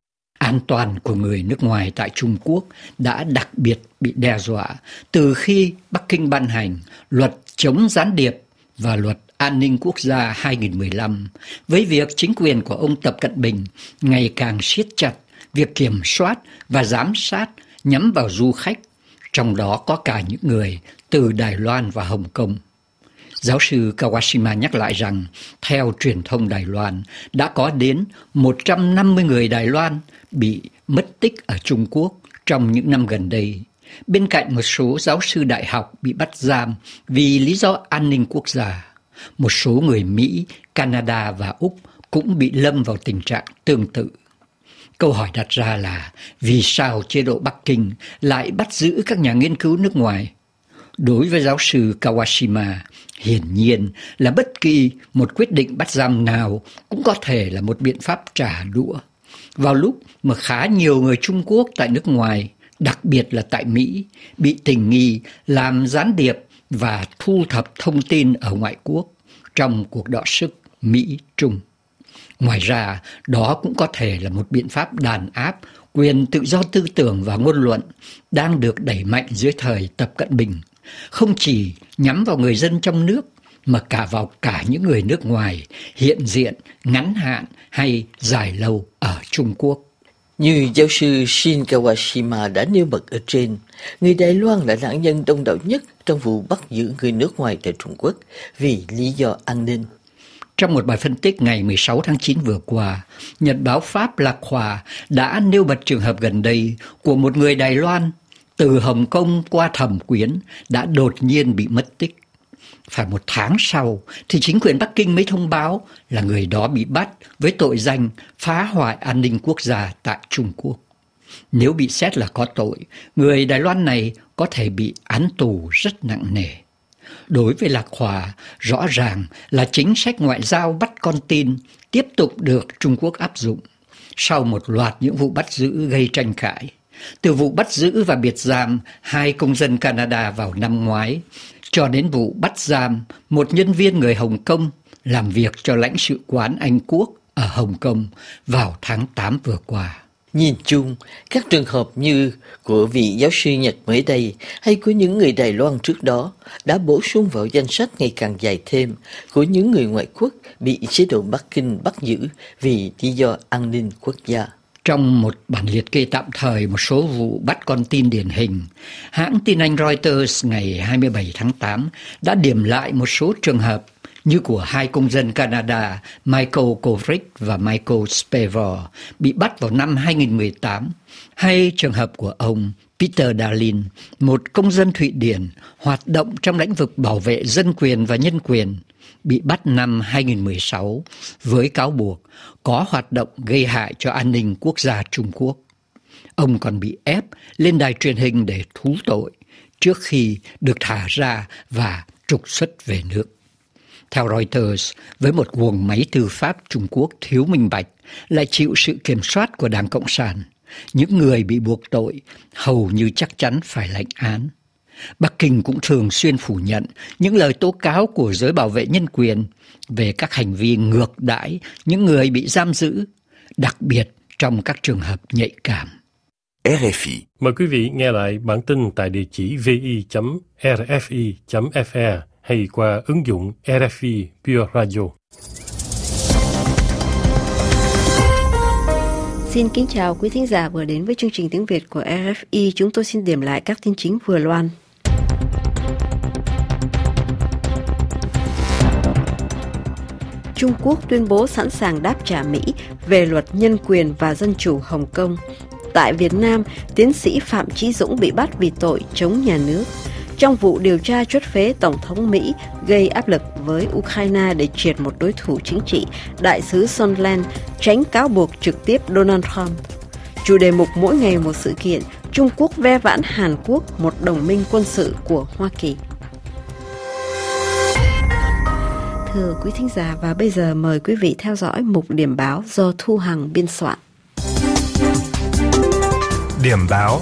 An toàn của người nước ngoài tại Trung Quốc đã đặc biệt bị đe dọa từ khi Bắc Kinh ban hành luật chống gián điệp và luật an ninh quốc gia 2015, với việc chính quyền của ông Tập Cận Bình ngày càng siết chặt việc kiểm soát và giám sát nhắm vào du khách, trong đó có cả những người từ Đài Loan và Hồng Kông. Giáo sư Kawashima nhắc lại rằng, theo truyền thông Đài Loan, đã có đến 150 người Đài Loan bị mất tích ở Trung Quốc trong những năm gần đây, bên cạnh một số giáo sư đại học bị bắt giam vì lý do an ninh quốc gia. Một số người Mỹ, Canada và Úc cũng bị lâm vào tình trạng tương tự. Câu hỏi đặt ra là vì sao chế độ Bắc Kinh lại bắt giữ các nhà nghiên cứu nước ngoài? Đối với giáo sư Kawashima, hiển nhiên là bất kỳ một quyết định bắt giam nào cũng có thể là một biện pháp trả đũa. Vào lúc mà khá nhiều người Trung Quốc tại nước ngoài, đặc biệt là tại Mỹ, bị tình nghi làm gián điệp và thu thập thông tin ở ngoại quốc trong cuộc đọ sức Mỹ-Trung. Ngoài ra, đó cũng có thể là một biện pháp đàn áp quyền tự do tư tưởng và ngôn luận đang được đẩy mạnh dưới thời Tập Cận Bình, không chỉ nhắm vào người dân trong nước mà vào cả những người nước ngoài hiện diện ngắn hạn hay dài lâu ở Trung Quốc. Như giáo sư Shin Kawashima đã nêu bật ở trên, người Đài Loan là nạn nhân đông đảo nhất trong vụ bắt giữ người nước ngoài tại Trung Quốc vì lý do an ninh. Trong một bài phân tích ngày 16 tháng 9 vừa qua, Nhật báo Pháp La Croix đã nêu bật trường hợp gần đây của một người Đài Loan từ Hồng Kông qua Thẩm Quyến đã đột nhiên bị mất tích. Phải một tháng sau thì chính quyền Bắc Kinh mới thông báo là người đó bị bắt với tội danh phá hoại an ninh quốc gia tại Trung Quốc. Nếu bị xét là có tội, người Đài Loan này có thể bị án tù rất nặng nề. Đối với Lạc Hòa, rõ ràng là chính sách ngoại giao bắt con tin tiếp tục được Trung Quốc áp dụng sau một loạt những vụ bắt giữ gây tranh cãi. Từ vụ bắt giữ và biệt giam 2 công dân Canada vào năm ngoái, cho đến vụ bắt giam một nhân viên người Hồng Kông làm việc cho lãnh sự quán Anh Quốc ở Hồng Kông vào tháng 8 vừa qua. Nhìn chung, các trường hợp như của vị giáo sư Nhật mới đây hay của những người Đài Loan trước đó đã bổ sung vào danh sách ngày càng dài thêm của những người ngoại quốc bị chế độ Bắc Kinh bắt giữ vì lý do an ninh quốc gia. Trong một bản liệt kê tạm thời một số vụ bắt con tin điển hình, hãng tin Anh Reuters ngày 27 tháng 8 đã điểm lại một số trường hợp như của 2 công dân Canada Michael Kovrig và Michael Spavor bị bắt vào năm 2018, hay trường hợp của ông Peter Dahlin, một công dân Thụy Điển hoạt động trong lĩnh vực bảo vệ dân quyền và nhân quyền, bị bắt năm 2016 với cáo buộc có hoạt động gây hại cho an ninh quốc gia Trung Quốc. Ông còn bị ép lên đài truyền hình để thú tội trước khi được thả ra và trục xuất về nước. Theo Reuters, với một guồng máy tư pháp Trung Quốc thiếu minh bạch lại chịu sự kiểm soát của Đảng Cộng sản, những người bị buộc tội hầu như chắc chắn phải lãnh án. Bắc Kinh cũng thường xuyên phủ nhận những lời tố cáo của giới bảo vệ nhân quyền về các hành vi ngược đãi những người bị giam giữ, đặc biệt trong các trường hợp nhạy cảm. RFI. Mời quý vị nghe lại bản tin tại địa chỉ vi.rfi.fr hay qua ứng dụng RFI Pure Radio. Xin kính chào quý thính giả vừa đến với chương trình tiếng Việt của RFI. Chúng tôi xin điểm lại các tin chính vừa loan. Trung Quốc tuyên bố sẵn sàng đáp trả Mỹ về luật nhân quyền và dân chủ Hồng Kông. Tại Việt Nam, tiến sĩ Phạm Chí Dũng bị bắt vì tội chống nhà nước. Trong vụ điều tra truất phế Tổng thống Mỹ gây áp lực với Ukraine để triệt một đối thủ chính trị, Đại sứ Sondland tránh cáo buộc trực tiếp Donald Trump. Chủ đề mục mỗi ngày một sự kiện, Trung Quốc ve vãn Hàn Quốc, một đồng minh quân sự của Hoa Kỳ. Thưa quý thính giả, và bây giờ mời quý vị theo dõi mục điểm báo do Thu Hằng biên soạn. Điểm báo.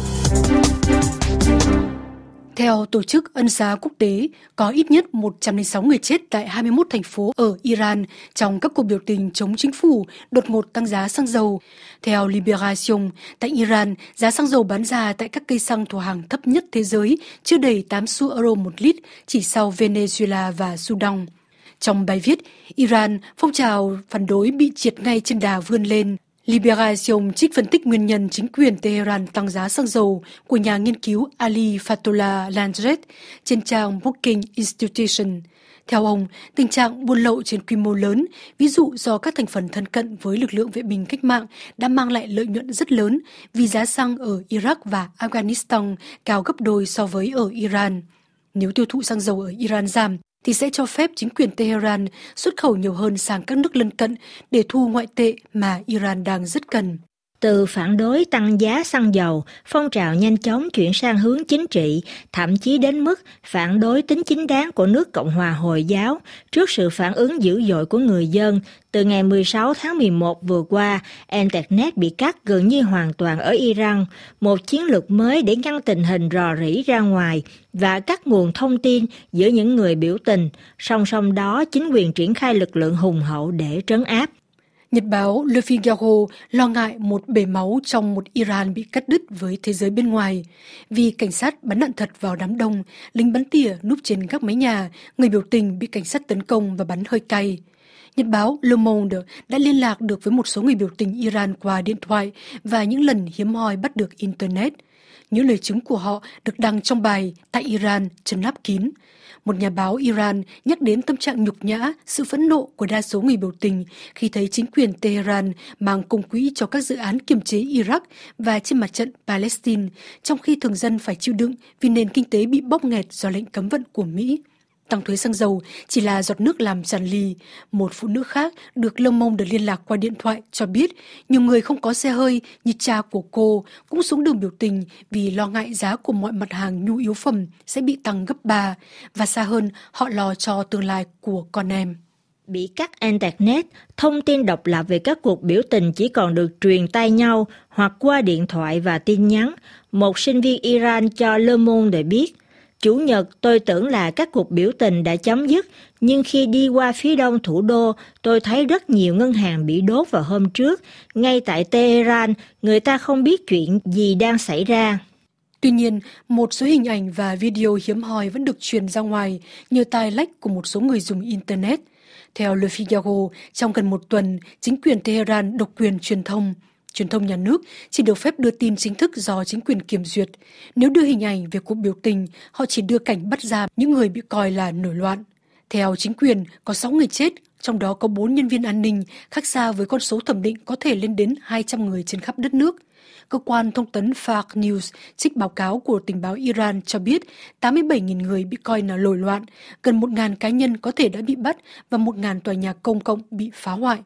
Theo Tổ chức Ân xá Quốc tế, có ít nhất 106 người chết tại 21 thành phố ở Iran trong các cuộc biểu tình chống chính phủ đột ngột tăng giá xăng dầu. Theo Libération, tại Iran, giá xăng dầu bán ra tại các cây xăng thuộc hàng thấp nhất thế giới, chưa đầy 8 xu euro một lít, chỉ sau Venezuela và Sudan. Trong bài viết, Iran, phong trào phản đối bị triệt ngay trên đà vươn lên. Libération trích phân tích nguyên nhân chính quyền Tehran tăng giá xăng dầu của nhà nghiên cứu Ali Fatollah Landred trên trang Brookings Institution. Theo ông, tình trạng buôn lậu trên quy mô lớn, ví dụ do các thành phần thân cận với lực lượng vệ binh cách mạng, đã mang lại lợi nhuận rất lớn vì giá xăng ở Iraq và Afghanistan cao gấp đôi so với ở Iran. Nếu tiêu thụ xăng dầu ở Iran giảm, thì sẽ cho phép chính quyền Tehran xuất khẩu nhiều hơn sang các nước lân cận để thu ngoại tệ mà Iran đang rất cần. Từ phản đối tăng giá xăng dầu, phong trào nhanh chóng chuyển sang hướng chính trị, thậm chí đến mức phản đối tính chính đáng của nước Cộng hòa Hồi giáo trước sự phản ứng dữ dội của người dân. Từ ngày 16 tháng 11 vừa qua, Internet bị cắt gần như hoàn toàn ở Iran, một chiến lược mới để ngăn tình hình rò rỉ ra ngoài và cắt nguồn thông tin giữa những người biểu tình. Song song đó, chính quyền triển khai lực lượng hùng hậu để trấn áp. Nhật báo Le Figaro lo ngại một bể máu trong một Iran bị cắt đứt với thế giới bên ngoài. Vì cảnh sát bắn đạn thật vào đám đông, lính bắn tỉa núp trên các mái nhà, người biểu tình bị cảnh sát tấn công và bắn hơi cay. Nhật báo Le Monde đã liên lạc được với một số người biểu tình Iran qua điện thoại và những lần hiếm hoi bắt được Internet. Những lời chứng của họ được đăng trong bài Tại Iran, trấn áp kín. Một nhà báo Iran nhắc đến tâm trạng nhục nhã, sự phẫn nộ của đa số người biểu tình khi thấy chính quyền Tehran mang công quỹ cho các dự án kiềm chế Iraq và trên mặt trận Palestine, trong khi thường dân phải chịu đựng vì nền kinh tế bị bóp nghẹt do lệnh cấm vận của Mỹ. Tăng thuế xăng dầu chỉ là giọt nước làm tràn ly. Một phụ nữ khác được Le Monde liên lạc qua điện thoại cho biết nhiều người không có xe hơi như cha của cô cũng xuống đường biểu tình vì lo ngại giá của mọi mặt hàng nhu yếu phẩm sẽ bị tăng gấp 3 và xa hơn họ lo cho tương lai của con em. Bị cắt Internet, thông tin độc lập về các cuộc biểu tình chỉ còn được truyền tai nhau hoặc qua điện thoại và tin nhắn. Một sinh viên Iran cho Le Monde biết, Chủ nhật tôi tưởng là các cuộc biểu tình đã chấm dứt, nhưng khi đi qua phía đông thủ đô, tôi thấy rất nhiều ngân hàng bị đốt vào hôm trước. Ngay tại Tehran, người ta không biết chuyện gì đang xảy ra. Tuy nhiên, một số hình ảnh và video hiếm hoi vẫn được truyền ra ngoài nhờ tài lách của một số người dùng Internet. Theo Le Figaro, trong gần một tuần, chính quyền Tehran độc quyền truyền thông. Truyền thông nhà nước chỉ được phép đưa tin chính thức do chính quyền kiểm duyệt. Nếu đưa hình ảnh về cuộc biểu tình, họ chỉ đưa cảnh bắt giam những người bị coi là nổi loạn. Theo chính quyền, có 6 người chết, trong đó có 4 nhân viên an ninh, khác xa với con số thẩm định có thể lên đến 200 người trên khắp đất nước. Cơ quan thông tấn Fars News trích báo cáo của tình báo Iran cho biết 87.000 người bị coi là nổi loạn, gần 1.000 cá nhân có thể đã bị bắt và 1.000 tòa nhà công cộng bị phá hoại.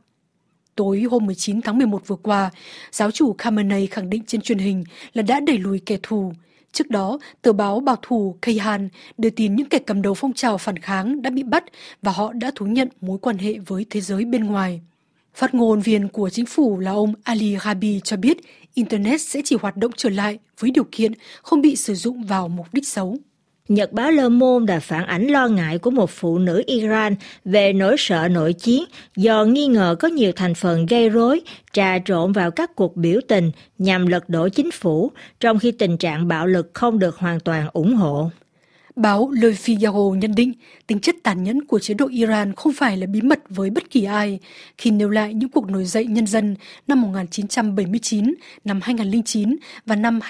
Tối hôm 19 tháng 11 vừa qua, giáo chủ Khamenei khẳng định trên truyền hình là đã đẩy lùi kẻ thù. Trước đó, tờ báo bảo thủ Kayhan đưa tin những kẻ cầm đầu phong trào phản kháng đã bị bắt và họ đã thú nhận mối quan hệ với thế giới bên ngoài. Phát ngôn viên của chính phủ là ông Ali Rabi cho biết Internet sẽ chỉ hoạt động trở lại với điều kiện không bị sử dụng vào mục đích xấu. Nhật báo Le Monde đã phản ánh lo ngại của một phụ nữ Iran về nỗi sợ nội chiến do nghi ngờ có nhiều thành phần gây rối trà trộn vào các cuộc biểu tình nhằm lật đổ chính phủ, trong khi tình trạng bạo lực không được hoàn toàn ủng hộ. Báo Le Figaro nhận định tính chất tàn nhẫn của chế độ Iran không phải là bí mật với bất kỳ ai khi nêu lại những cuộc nổi dậy nhân dân năm 1979, năm 2009 và năm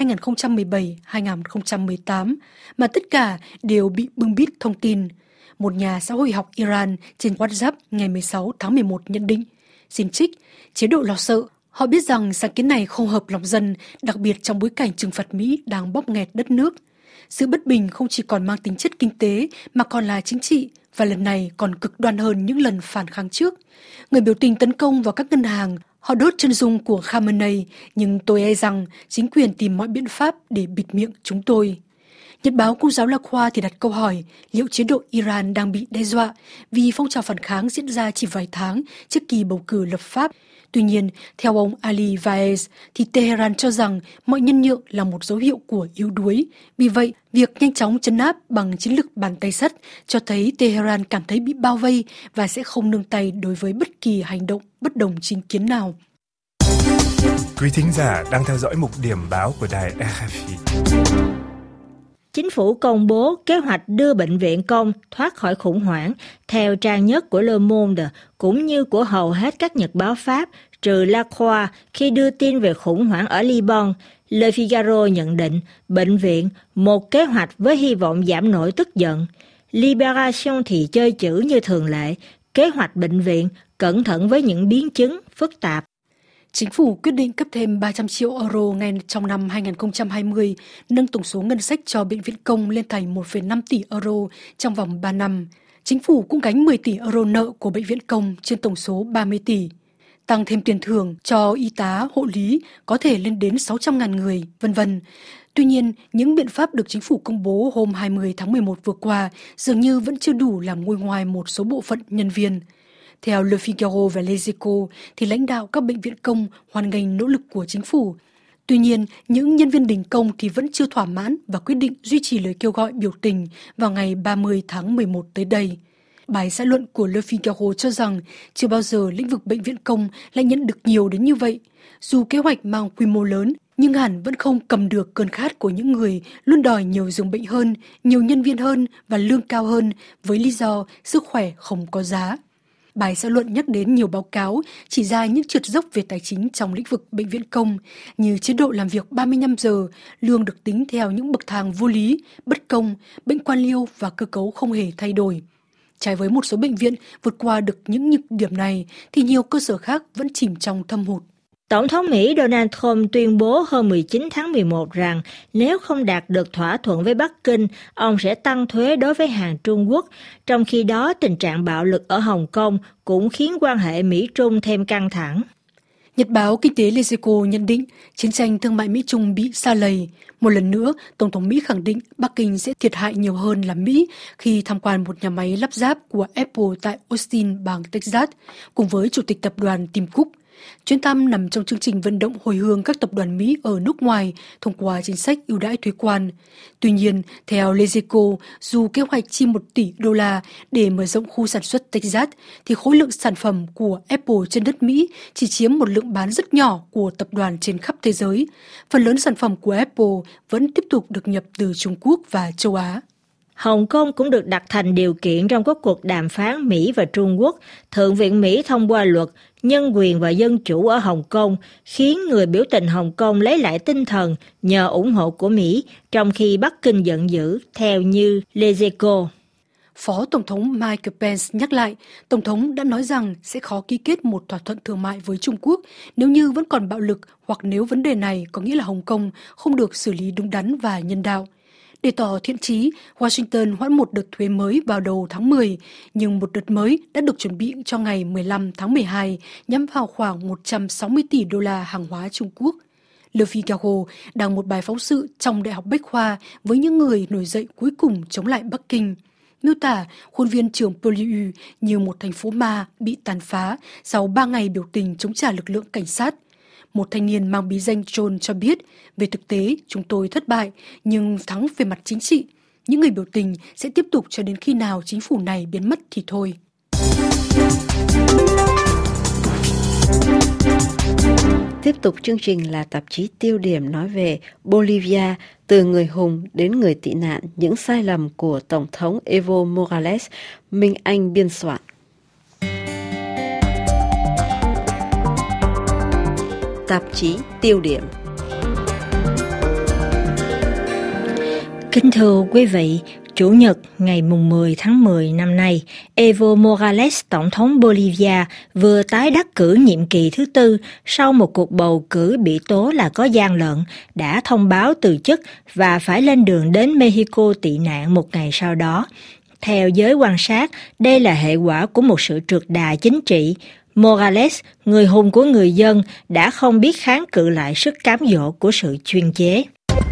2017-2018, mà tất cả đều bị bưng bít thông tin. Một nhà xã hội học Iran trên WhatsApp ngày 16 tháng 11 nhận định, xin trích, chế độ lo sợ. Họ biết rằng sáng kiến này không hợp lòng dân, đặc biệt trong bối cảnh trừng phạt Mỹ đang bóp nghẹt đất nước. Sự bất bình không chỉ còn mang tính chất kinh tế mà còn là chính trị, và lần này còn cực đoan hơn những lần phản kháng trước. Người biểu tình tấn công vào các ngân hàng, họ đốt chân dung của Khamenei, nhưng tôi e rằng chính quyền tìm mọi biện pháp để bịt miệng chúng tôi. Nhật báo Công giáo La Croix thì đặt câu hỏi liệu chế độ Iran đang bị đe dọa vì phong trào phản kháng diễn ra chỉ vài tháng trước kỳ bầu cử lập pháp. Tuy nhiên, theo ông Ali Vaez, thì Tehran cho rằng mọi nhân nhượng là một dấu hiệu của yếu đuối. Vì vậy, việc nhanh chóng trấn áp bằng chiến lược bàn tay sắt cho thấy Tehran cảm thấy bị bao vây và sẽ không nương tay đối với bất kỳ hành động bất đồng chính kiến nào. Quý thính giả đang theo dõi mục điểm báo của đài RFI. Chính phủ công bố kế hoạch đưa bệnh viện công thoát khỏi khủng hoảng theo trang nhất của Le Monde cũng như của hầu hết các nhật báo Pháp trừ La Croix khi đưa tin về khủng hoảng ở Liban. Le Figaro nhận định bệnh viện một kế hoạch với hy vọng giảm nổi tức giận. Libération thì chơi chữ như thường lệ, kế hoạch bệnh viện cẩn thận với những biến chứng phức tạp. Chính phủ quyết định cấp thêm 300 triệu euro ngay trong năm 2020, nâng tổng số ngân sách cho bệnh viện công lên thành 1,5 tỷ euro trong vòng 3 năm. Chính phủ cũng gánh 10 tỷ euro nợ của bệnh viện công trên tổng số 30 tỷ. Tăng thêm tiền thưởng cho y tá, hộ lý có thể lên đến 600.000 người, v.v. Tuy nhiên, những biện pháp được chính phủ công bố hôm 20 tháng 11 vừa qua dường như vẫn chưa đủ làm nguôi ngoai một số bộ phận nhân viên. Theo Le Figaro và Les Echos, thì lãnh đạo các bệnh viện công hoan nghênh nỗ lực của chính phủ. Tuy nhiên, những nhân viên đình công thì vẫn chưa thỏa mãn và quyết định duy trì lời kêu gọi biểu tình vào ngày 30 tháng 11 tới đây. Bài xã luận của Le Figaro cho rằng chưa bao giờ lĩnh vực bệnh viện công lại nhận được nhiều đến như vậy. Dù kế hoạch mang quy mô lớn, nhưng hẳn vẫn không cầm được cơn khát của những người luôn đòi nhiều giường bệnh hơn, nhiều nhân viên hơn và lương cao hơn với lý do sức khỏe không có giá. Bài xã luận nhắc đến nhiều báo cáo chỉ ra những trượt dốc về tài chính trong lĩnh vực bệnh viện công như chế độ làm việc 35 giờ, lương được tính theo những bậc thang vô lý, bất công, bệnh quan liêu và cơ cấu không hề thay đổi. Trái với một số bệnh viện vượt qua được những nhược điểm này thì nhiều cơ sở khác vẫn chìm trong thâm hụt. Tổng thống Mỹ Donald Trump tuyên bố hôm 19 tháng 11 rằng nếu không đạt được thỏa thuận với Bắc Kinh, ông sẽ tăng thuế đối với hàng Trung Quốc. Trong khi đó, tình trạng bạo lực ở Hồng Kông cũng khiến quan hệ Mỹ-Trung thêm căng thẳng. Nhật báo Kinh tế Les Echos nhận định chiến tranh thương mại Mỹ-Trung bị sa lầy. Một lần nữa, Tổng thống Mỹ khẳng định Bắc Kinh sẽ thiệt hại nhiều hơn là Mỹ khi tham quan một nhà máy lắp ráp của Apple tại Austin, bang Texas, cùng với Chủ tịch tập đoàn Tim Cook. Chuyến thăm nằm trong chương trình vận động hồi hương các tập đoàn Mỹ ở nước ngoài thông qua chính sách ưu đãi thuế quan. Tuy nhiên, theo Les Echos, dù kế hoạch chi 1 tỷ đô la để mở rộng khu sản xuất Texas, thì khối lượng sản phẩm của Apple trên đất Mỹ chỉ chiếm một lượng bán rất nhỏ của tập đoàn trên khắp thế giới. Phần lớn sản phẩm của Apple vẫn tiếp tục được nhập từ Trung Quốc và châu Á. Hồng Kông cũng được đặt thành điều kiện trong các cuộc đàm phán Mỹ và Trung Quốc. Thượng viện Mỹ thông qua luật nhân quyền và dân chủ ở Hồng Kông, khiến người biểu tình Hồng Kông lấy lại tinh thần nhờ ủng hộ của Mỹ, trong khi Bắc Kinh giận dữ, theo như Les Echos. Phó Tổng thống Mike Pence nhắc lại, Tổng thống đã nói rằng sẽ khó ký kết một thỏa thuận thương mại với Trung Quốc nếu như vẫn còn bạo lực hoặc nếu vấn đề này có nghĩa là Hồng Kông không được xử lý đúng đắn và nhân đạo. Để tỏ thiện chí, Washington hoãn một đợt thuế mới vào đầu tháng 10, nhưng một đợt mới đã được chuẩn bị cho ngày 15 tháng 12 nhắm vào khoảng 160 tỷ đô la hàng hóa Trung Quốc. Le Figaro đăng một bài phóng sự trong Đại học Bách Khoa với những người nổi dậy cuối cùng chống lại Bắc Kinh, miêu tả khuôn viên trường Poliu như một thành phố ma bị tàn phá sau 3 ngày biểu tình chống trả lực lượng cảnh sát. Một thanh niên mang bí danh John cho biết, về thực tế chúng tôi thất bại nhưng thắng về mặt chính trị. những người biểu tình sẽ tiếp tục cho đến khi nào chính phủ này biến mất thì thôi. Tiếp tục chương trình là tạp chí Tiêu điểm nói về Bolivia, từ người hùng đến người tị nạn, những sai lầm của Tổng thống Evo Morales, Minh Anh biên soạn. Tạp chí Tiêu điểm. Kính thưa quý vị, Chủ nhật ngày 10 tháng 10 năm nay, Evo Morales, Tổng thống Bolivia, vừa tái đắc cử nhiệm kỳ thứ tư sau một cuộc bầu cử bị tố là có gian lận, đã thông báo từ chức và phải lên đường đến Mexico tị nạn một ngày sau đó. Theo giới quan sát, đây là hệ quả của một sự trượt đà chính trị. Morales, người hùng của người dân, đã không biết kháng cự lại sức cám dỗ của sự chuyên chế.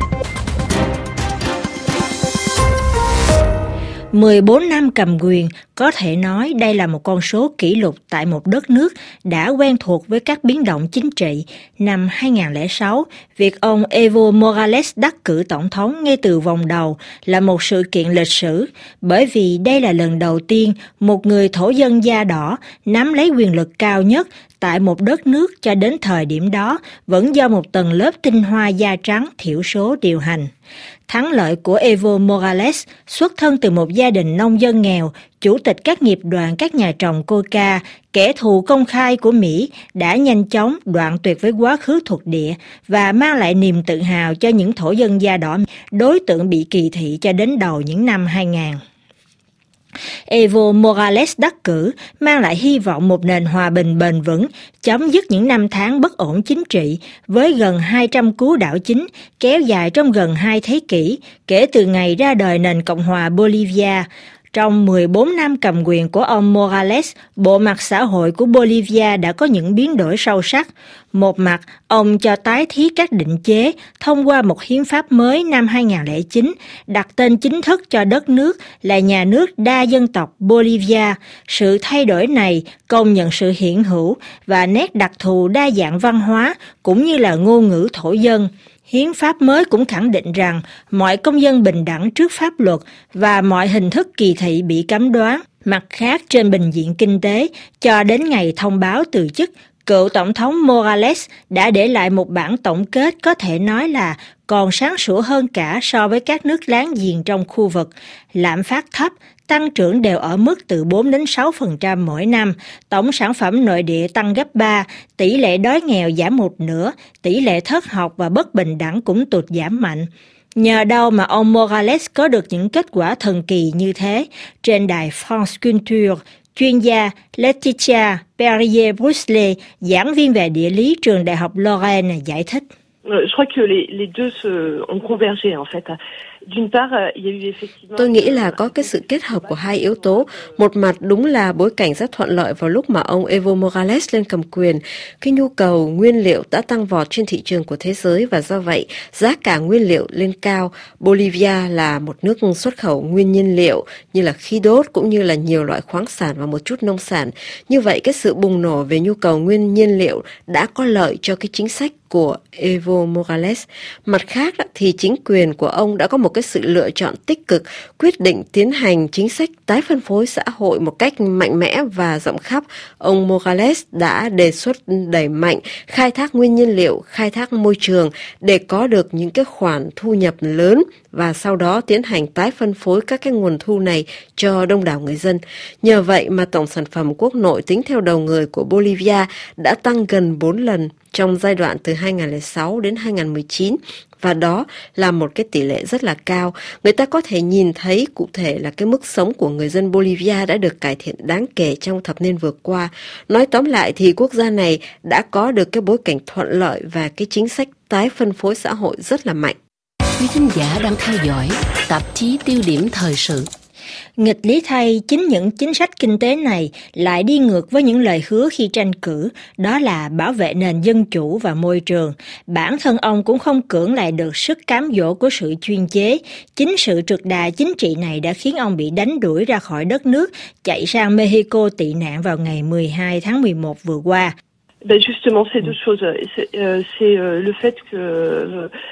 14 năm cầm quyền, có thể nói đây là một con số kỷ lục tại một đất nước đã quen thuộc với các biến động chính trị. Năm 2006, việc ông Evo Morales đắc cử tổng thống ngay từ vòng đầu là một sự kiện lịch sử, bởi vì đây là lần đầu tiên một người thổ dân da đỏ nắm lấy quyền lực cao nhất tại một đất nước cho đến thời điểm đó vẫn do một tầng lớp tinh hoa da trắng thiểu số điều hành. Thắng lợi của Evo Morales xuất thân từ một gia đình nông dân nghèo, chủ tịch các nghiệp đoàn các nhà trồng coca, kẻ thù công khai của Mỹ, đã nhanh chóng đoạn tuyệt với quá khứ thuộc địa và mang lại niềm tự hào cho những thổ dân da đỏ, đối tượng bị kỳ thị cho đến đầu những năm 2000. Evo Morales đắc cử mang lại hy vọng một nền hòa bình bền vững, chấm dứt những năm tháng bất ổn chính trị với gần 200 cú đảo chính kéo dài trong gần 2 thế kỷ kể từ ngày ra đời nền Cộng hòa Bolivia. Trong 14 năm cầm quyền của ông Morales, bộ mặt xã hội của Bolivia đã có những biến đổi sâu sắc. Một mặt, ông cho tái thiết các định chế thông qua một hiến pháp mới năm 2009, đặt tên chính thức cho đất nước là Nhà nước đa dân tộc Bolivia. Sự thay đổi này công nhận sự hiện hữu và nét đặc thù đa dạng văn hóa cũng như là ngôn ngữ thổ dân. Hiến pháp mới cũng khẳng định rằng mọi công dân bình đẳng trước pháp luật và mọi hình thức kỳ thị bị cấm đoán. Mặt khác, trên bình diện kinh tế, cho đến ngày thông báo từ chức, cựu Tổng thống Morales đã để lại một bản tổng kết có thể nói là còn sáng sủa hơn cả so với các nước láng giềng trong khu vực. Lạm phát thấp, tăng trưởng đều ở mức từ 4 đến 6% mỗi năm, tổng sản phẩm nội địa tăng gấp 3, tỷ lệ đói nghèo giảm một nửa, tỷ lệ thất học và bất bình đẳng cũng tụt giảm mạnh. Nhờ đâu mà ông Morales có được những kết quả thần kỳ như thế? Trên đài France Culture, chuyên gia Laetitia Perrier-Brusselet, giảng viên về địa lý trường Đại học Lorraine giải thích. Tôi nghĩ là có cái sự kết hợp của hai yếu tố. Một mặt đúng là bối cảnh rất thuận lợi vào lúc mà ông Evo Morales lên cầm quyền. Cái nhu cầu nguyên liệu đã tăng vọt trên thị trường của thế giới và do vậy giá cả nguyên liệu lên cao. Bolivia là một nước xuất khẩu nguyên nhiên liệu như là khí đốt cũng như là nhiều loại khoáng sản và một chút nông sản. Như vậy cái sự bùng nổ về nhu cầu nguyên nhiên liệu đã có lợi cho cái chính sách của Evo Morales. Mặt khác thì chính quyền của ông đã có một cái sự lựa chọn tích cực, quyết định tiến hành chính sách tái phân phối xã hội một cách mạnh mẽ và rộng khắp. Ông Morales đã đề xuất đẩy mạnh khai thác nguyên nhiên liệu, khai thác môi trường để có được những cái khoản thu nhập lớn và sau đó tiến hành tái phân phối các cái nguồn thu này cho đông đảo người dân. Nhờ vậy mà tổng sản phẩm quốc nội tính theo đầu người của Bolivia đã tăng gần 4 lần trong giai đoạn từ 2006 đến 2019 và đó là một cái tỷ lệ rất là cao. Người ta có thể nhìn thấy cụ thể là cái mức sống của người dân Bolivia đã được cải thiện đáng kể trong thập niên vừa qua. Nói tóm lại thì quốc gia này đã có được cái bối cảnh thuận lợi và cái chính sách tái phân phối xã hội rất là mạnh. Quý thính giả đang theo dõi tạp chí Tiêu điểm thời sự. Nghịch lý thay, chính những chính sách kinh tế này lại đi ngược với những lời hứa khi tranh cử, đó là bảo vệ nền dân chủ và môi trường. Bản thân ông cũng không cưỡng lại được sức cám dỗ của sự chuyên chế. Chính sự trượt đà chính trị này đã khiến ông bị đánh đuổi ra khỏi đất nước, chạy sang Mexico tị nạn vào ngày 12 tháng 11 vừa qua. Justement, ces deux choses, c'est le fait que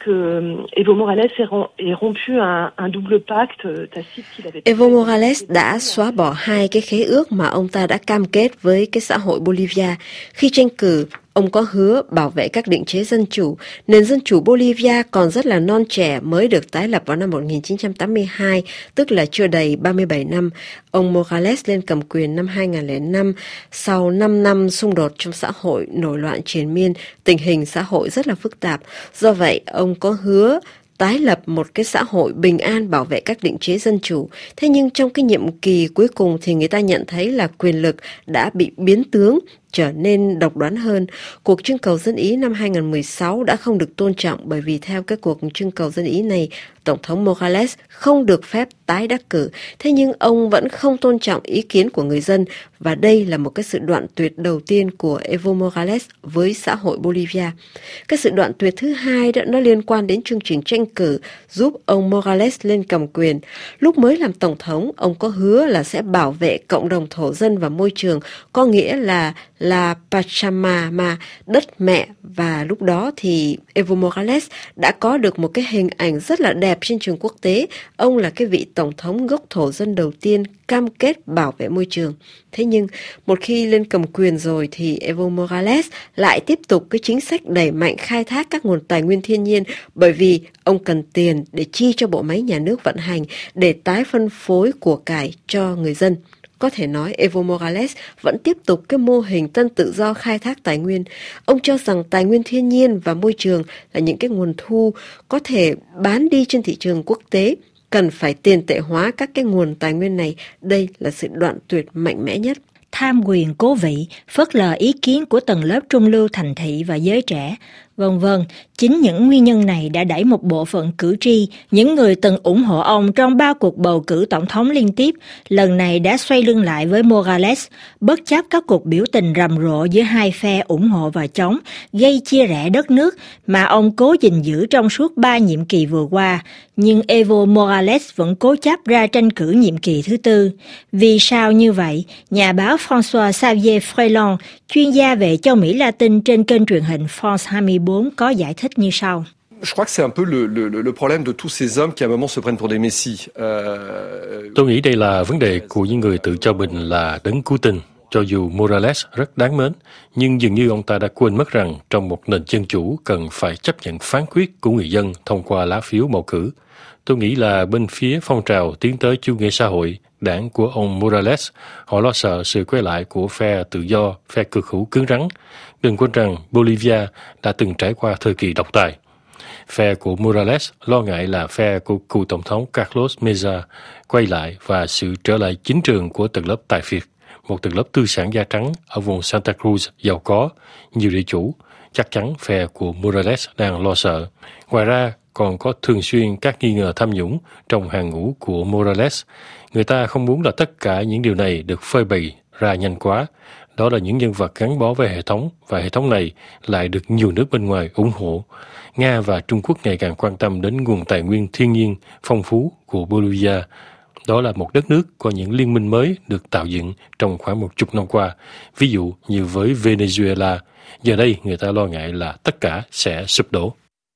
Evo Morales đã xóa bỏ hai cái khế ước mà ông ta đã cam kết với cái xã hội Bolivia. Khi tranh cử, ông có hứa bảo vệ các định chế dân chủ. Nền dân chủ Bolivia còn rất là non trẻ, mới được tái lập vào năm 1982, tức là chưa đầy 37 năm. Ông Morales lên cầm quyền năm 2005, sau 5 năm xung đột trong xã hội, nổi loạn triền miên, tình hình xã hội rất là phức tạp. Do vậy, ông có hứa tái lập một cái xã hội bình an, bảo vệ các định chế dân chủ. Thế nhưng trong cái nhiệm kỳ cuối cùng thì người ta nhận thấy là quyền lực đã bị biến tướng, trở nên độc đoán hơn. Cuộc trưng cầu dân Ý năm 2016 đã không được tôn trọng, bởi vì theo cái cuộc trưng cầu dân Ý này, Tổng thống Morales không được phép tái đắc cử. Thế nhưng ông vẫn không tôn trọng ý kiến của người dân, và đây là một cái sự đoạn tuyệt đầu tiên của Evo Morales với xã hội Bolivia. Cái sự đoạn tuyệt thứ hai đó, nó liên quan đến chương trình tranh cử giúp ông Morales lên cầm quyền. Lúc mới làm tổng thống, ông có hứa là sẽ bảo vệ cộng đồng thổ dân và môi trường, có nghĩa là Pachamama, đất mẹ. Và lúc đó thì Evo Morales đã có được một cái hình ảnh rất là đẹp trên trường quốc tế. Ông là cái vị tổng thống gốc thổ dân đầu tiên cam kết bảo vệ môi trường. Thế nhưng một khi lên cầm quyền rồi thì Evo Morales lại tiếp tục cái chính sách đẩy mạnh khai thác các nguồn tài nguyên thiên nhiên, bởi vì ông cần tiền để chi cho bộ máy nhà nước vận hành, để tái phân phối của cải cho người dân. Có thể nói Evo Morales vẫn tiếp tục cái mô hình tân tự do khai thác tài nguyên. Ông cho rằng tài nguyên thiên nhiên và môi trường là những cái nguồn thu có thể bán đi trên thị trường quốc tế, cần phải tiền tệ hóa các cái nguồn tài nguyên này. Đây là sự đoạn tuyệt mạnh mẽ nhất. Tham quyền cố vị, phớt lờ ý kiến của tầng lớp trung lưu thành thị và giới trẻ, vân vân. Chính những nguyên nhân này đã đẩy một bộ phận cử tri, những người từng ủng hộ ông trong 3 cuộc bầu cử tổng thống liên tiếp, lần này đã xoay lưng lại với Morales, bất chấp các cuộc biểu tình rầm rộ giữa hai phe ủng hộ và chống, gây chia rẽ đất nước mà ông cố gìn giữ trong suốt 3 nhiệm kỳ vừa qua. Nhưng Evo Morales vẫn cố chấp ra tranh cử nhiệm kỳ thứ 4. Vì sao như vậy? Nhà báo François Xavier Freilon, chuyên gia về châu Mỹ Latin trên kênh truyền hình France 24 có giải thích như sau. Je crois que c'est un peu le problème de tous ces hommes qui à un moment se prennent pour des messies. Tôi nghĩ đây là vấn đề của những người tự cho mình là đấng cứu tinh. Cho dù Morales rất đáng mến, nhưng dường như ông ta đã quên mất rằng trong một nền dân chủ cần phải chấp nhận phán quyết của người dân thông qua lá phiếu bầu cử. Tôi nghĩ là bên phía phong trào tiến tới chủ nghĩa xã hội, đảng của ông Morales, họ lo sợ sự quay lại của phe tự do, phe cực hữu cứng rắn. Đừng quên rằng Bolivia đã từng trải qua thời kỳ độc tài. Phe của Morales lo ngại là phe của cựu tổng thống Carlos Mesa quay lại và sự trở lại chính trường của tầng lớp tài phiệt, một tầng lớp tư sản da trắng ở vùng Santa Cruz giàu có, nhiều địa chủ. Chắc chắn phe của Morales đang lo sợ. Ngoài ra, còn có thường xuyên các nghi ngờ tham nhũng trong hàng ngũ của Morales. Người ta không muốn là tất cả những điều này được phơi bày ra nhanh quá. Đó là những nhân vật gắn bó với hệ thống, và hệ thống này lại được nhiều nước bên ngoài ủng hộ. Nga và Trung Quốc ngày càng quan tâm đến nguồn tài nguyên thiên nhiên phong phú của Bolivia. Đó là một đất nước có những liên minh mới được tạo dựng trong khoảng 10 năm qua, ví dụ như với Venezuela. Giờ đây người ta lo ngại là tất cả sẽ sụp đổ.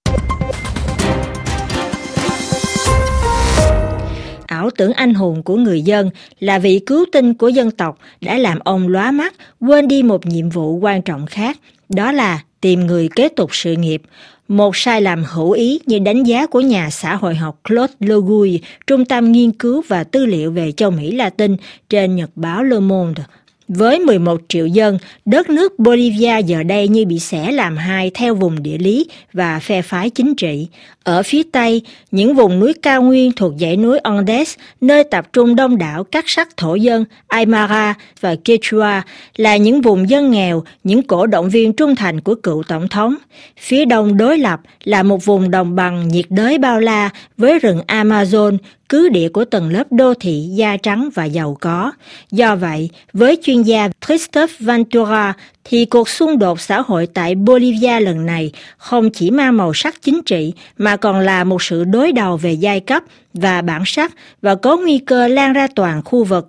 Ảo tưởng anh hùng của người dân là vị cứu tinh của dân tộc đã làm ông lóa mắt, quên đi một nhiệm vụ quan trọng khác, đó là tìm người kế tục sự nghiệp. Một sai lầm hữu ý như đánh giá của nhà xã hội học Claude Logui, Trung tâm Nghiên cứu và Tư liệu về châu Mỹ Latin trên nhật báo Le Monde. Với 11 triệu dân, đất nước Bolivia giờ đây như bị xẻ làm hai theo vùng địa lý và phe phái chính trị. Ở phía Tây, những vùng núi cao nguyên thuộc dãy núi Andes, nơi tập trung đông đảo các sắc thổ dân Aymara và Quechua, là những vùng dân nghèo, những cổ động viên trung thành của cựu tổng thống. Phía đông đối lập là một vùng đồng bằng nhiệt đới bao la với rừng Amazon, cứ địa của tầng lớp đô thị da trắng và giàu có. Do vậy, với chuyên gia Christophe Ventura, thì cuộc xung đột xã hội tại Bolivia lần này không chỉ mang màu sắc chính trị mà còn là một sự đối đầu về giai cấp và bản sắc và có nguy cơ lan ra toàn khu vực.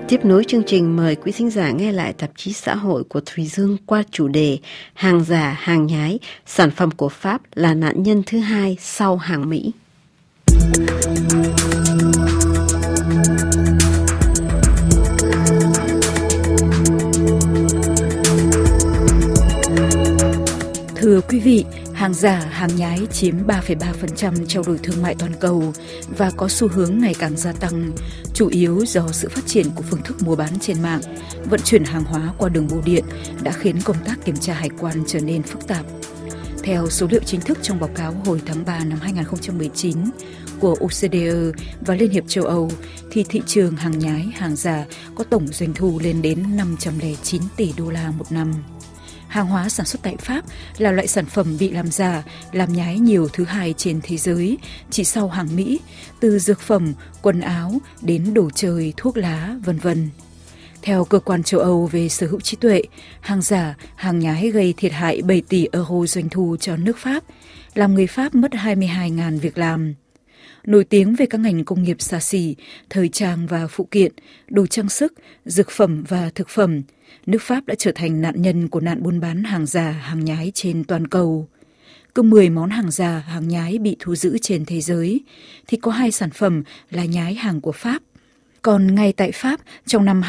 Tiếp nối chương trình, mời quý thính giả nghe lại tạp chí xã hội của Thùy Dương qua chủ đề Hàng giả, hàng nhái, sản phẩm của Pháp là nạn nhân thứ hai sau hàng Mỹ. Thưa quý vị, hàng giả, hàng nhái chiếm 3,3% trao đổi thương mại toàn cầu và có xu hướng ngày càng gia tăng, chủ yếu do sự phát triển của phương thức mua bán trên mạng, vận chuyển hàng hóa qua đường bưu điện đã khiến công tác kiểm tra hải quan trở nên phức tạp. Theo số liệu chính thức trong báo cáo hồi tháng 3 năm 2019 của OCDE và Liên hiệp châu Âu, thì thị trường hàng nhái, hàng giả có tổng doanh thu lên đến 509 tỷ đô la một năm. Hàng hóa sản xuất tại Pháp là loại sản phẩm bị làm giả, làm nhái nhiều thứ hai trên thế giới, chỉ sau hàng Mỹ, từ dược phẩm, quần áo đến đồ chơi, thuốc lá, v.v. Theo Cơ quan châu Âu về sở hữu trí tuệ, hàng giả, hàng nhái gây thiệt hại 7 tỷ euro doanh thu cho nước Pháp, làm người Pháp mất 22.000 việc làm. Nổi tiếng về các ngành công nghiệp xa xỉ, thời trang và phụ kiện, đồ trang sức, dược phẩm và thực phẩm, nước Pháp đã trở thành nạn nhân của nạn buôn bán hàng giả, hàng nhái trên toàn cầu. Cứ 10 món hàng giả, hàng nhái bị thu giữ trên thế giới, thì có 2 sản phẩm là nhái hàng của Pháp. Còn ngay tại Pháp, trong năm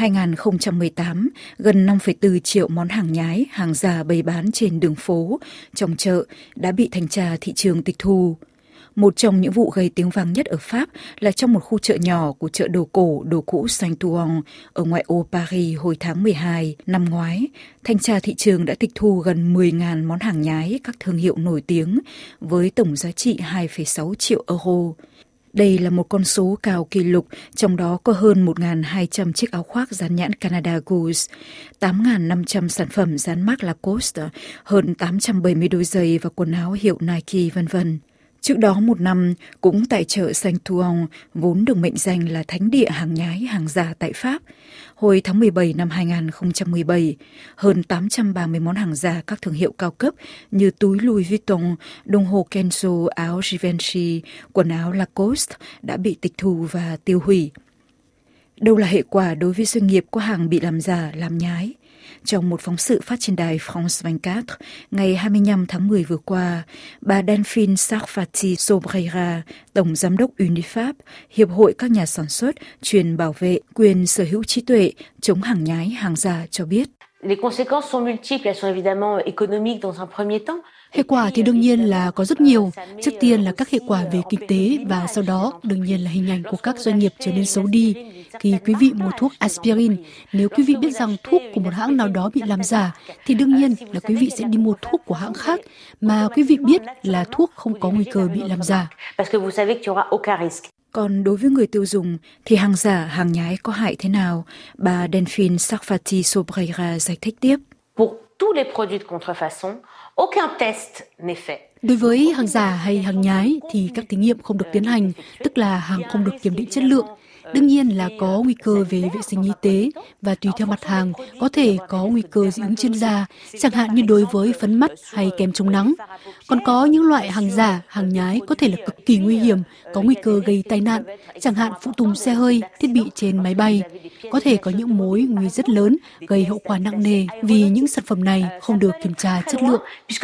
2018, gần 5,4 triệu món hàng nhái, hàng giả bày bán trên đường phố, trong chợ đã bị thanh tra thị trường tịch thu. Một trong những vụ gây tiếng vang nhất ở Pháp là trong một khu chợ nhỏ của chợ đồ cổ, đồ cũ Saint-Ouen ở ngoại ô Paris hồi tháng 12 năm ngoái. Thanh tra thị trường đã tịch thu gần 10.000 món hàng nhái các thương hiệu nổi tiếng với tổng giá trị 2,6 triệu euro. Đây là một con số cao kỷ lục, trong đó có hơn 1.200 chiếc áo khoác dán nhãn Canada Goose, 8.500 sản phẩm dán mác Lacoste, hơn 870 đôi giày và quần áo hiệu Nike, v.v. Trước đó một năm, cũng tại chợ Saint-Ouen, vốn được mệnh danh là thánh địa hàng nhái, hàng giả tại Pháp, hồi tháng 17 năm 2017, hơn 830 món hàng giả các thương hiệu cao cấp như túi Louis Vuitton, đồng hồ Kenzo, áo Givenchy, quần áo Lacoste đã bị tịch thu và tiêu hủy. Đâu là hệ quả đối với doanh nghiệp có hàng bị làm giả, làm nhái? Trong một phóng sự phát trên đài France 24 ngày 25 tháng 10 vừa qua, bà Delphine Sarfati Sobreira, Tổng Giám đốc UNIFAP, Hiệp hội các nhà sản xuất chuyên bảo vệ quyền sở hữu trí tuệ chống hàng nhái, hàng giả cho biết. Les conséquences sont multiples, elles sont évidemment économiques dans un premier temps. Hệ quả thì đương nhiên là có rất nhiều. Trước tiên là các hệ quả về kinh tế và sau đó đương nhiên là hình ảnh của các doanh nghiệp trở nên xấu đi. Khi quý vị mua thuốc aspirin, nếu quý vị biết rằng thuốc của một hãng nào đó bị làm giả, thì đương nhiên là quý vị sẽ đi mua thuốc của hãng khác mà quý vị biết là thuốc không có nguy cơ bị làm giả. Còn đối với người tiêu dùng thì hàng giả, hàng nhái có hại thế nào? Bà Delphine Sarfati Sobreira giải thích tiếp. Đối với hàng giả hay hàng nhái thì các thí nghiệm không được tiến hành, tức là hàng không được kiểm định chất lượng. Đương nhiên là có nguy cơ về vệ sinh y tế và tùy theo mặt hàng có thể có nguy cơ dị ứng trên da, chẳng hạn như đối với phấn mắt hay kem chống nắng. Còn có những loại hàng giả, hàng nhái có thể là cực kỳ nguy hiểm, có nguy cơ gây tai nạn, chẳng hạn phụ tùng xe hơi, thiết bị trên máy bay. Có thể có những mối nguy rất lớn, gây hậu quả nặng nề vì những sản phẩm này không được kiểm tra chất lượng.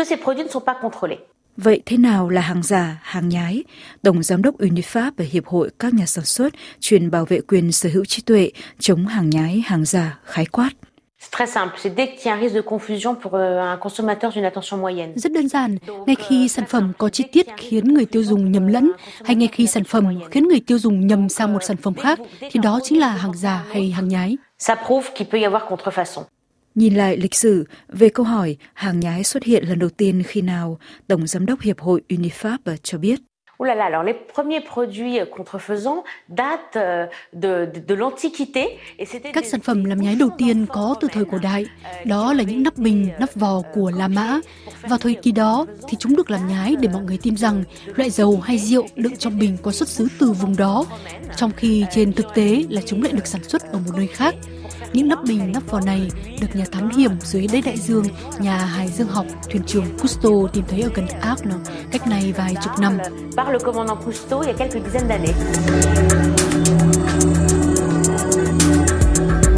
Vậy thế nào là hàng giả, hàng nhái? Tổng Giám đốc UNIFAP và Hiệp hội các nhà sản xuất chuyên bảo vệ quyền sở hữu trí tuệ chống hàng nhái, hàng giả khái quát. Rất đơn giản, ngay khi sản phẩm có chi tiết khiến người tiêu dùng nhầm lẫn hay ngay khi sản phẩm khiến người tiêu dùng nhầm sang một sản phẩm khác thì đó chính là hàng giả hay hàng nhái. Nhìn lại lịch sử, về câu hỏi hàng nhái xuất hiện lần đầu tiên khi nào, Tổng Giám đốc Hiệp hội UNIFAP cho biết. Les premiers produits contrefaisants datent de l'Antiquité. Các sản phẩm làm nhái đầu tiên có từ thời cổ đại, đó là những nắp bình, nắp vò của La Mã. Vào thời kỳ đó thì chúng được làm nhái để mọi người tin rằng loại dầu hay rượu đựng trong bình có xuất xứ từ vùng đó, trong khi trên thực tế là chúng lại được sản xuất ở một nơi khác. Những nắp bình, nắp vò này được nhà thám hiểm dưới đáy đại dương, nhà hải dương học thuyền trưởng Cousteau tìm thấy ở gần Arles cách này vài chục năm. Par le commandant Cousteau il y a quelques dizaines d'années.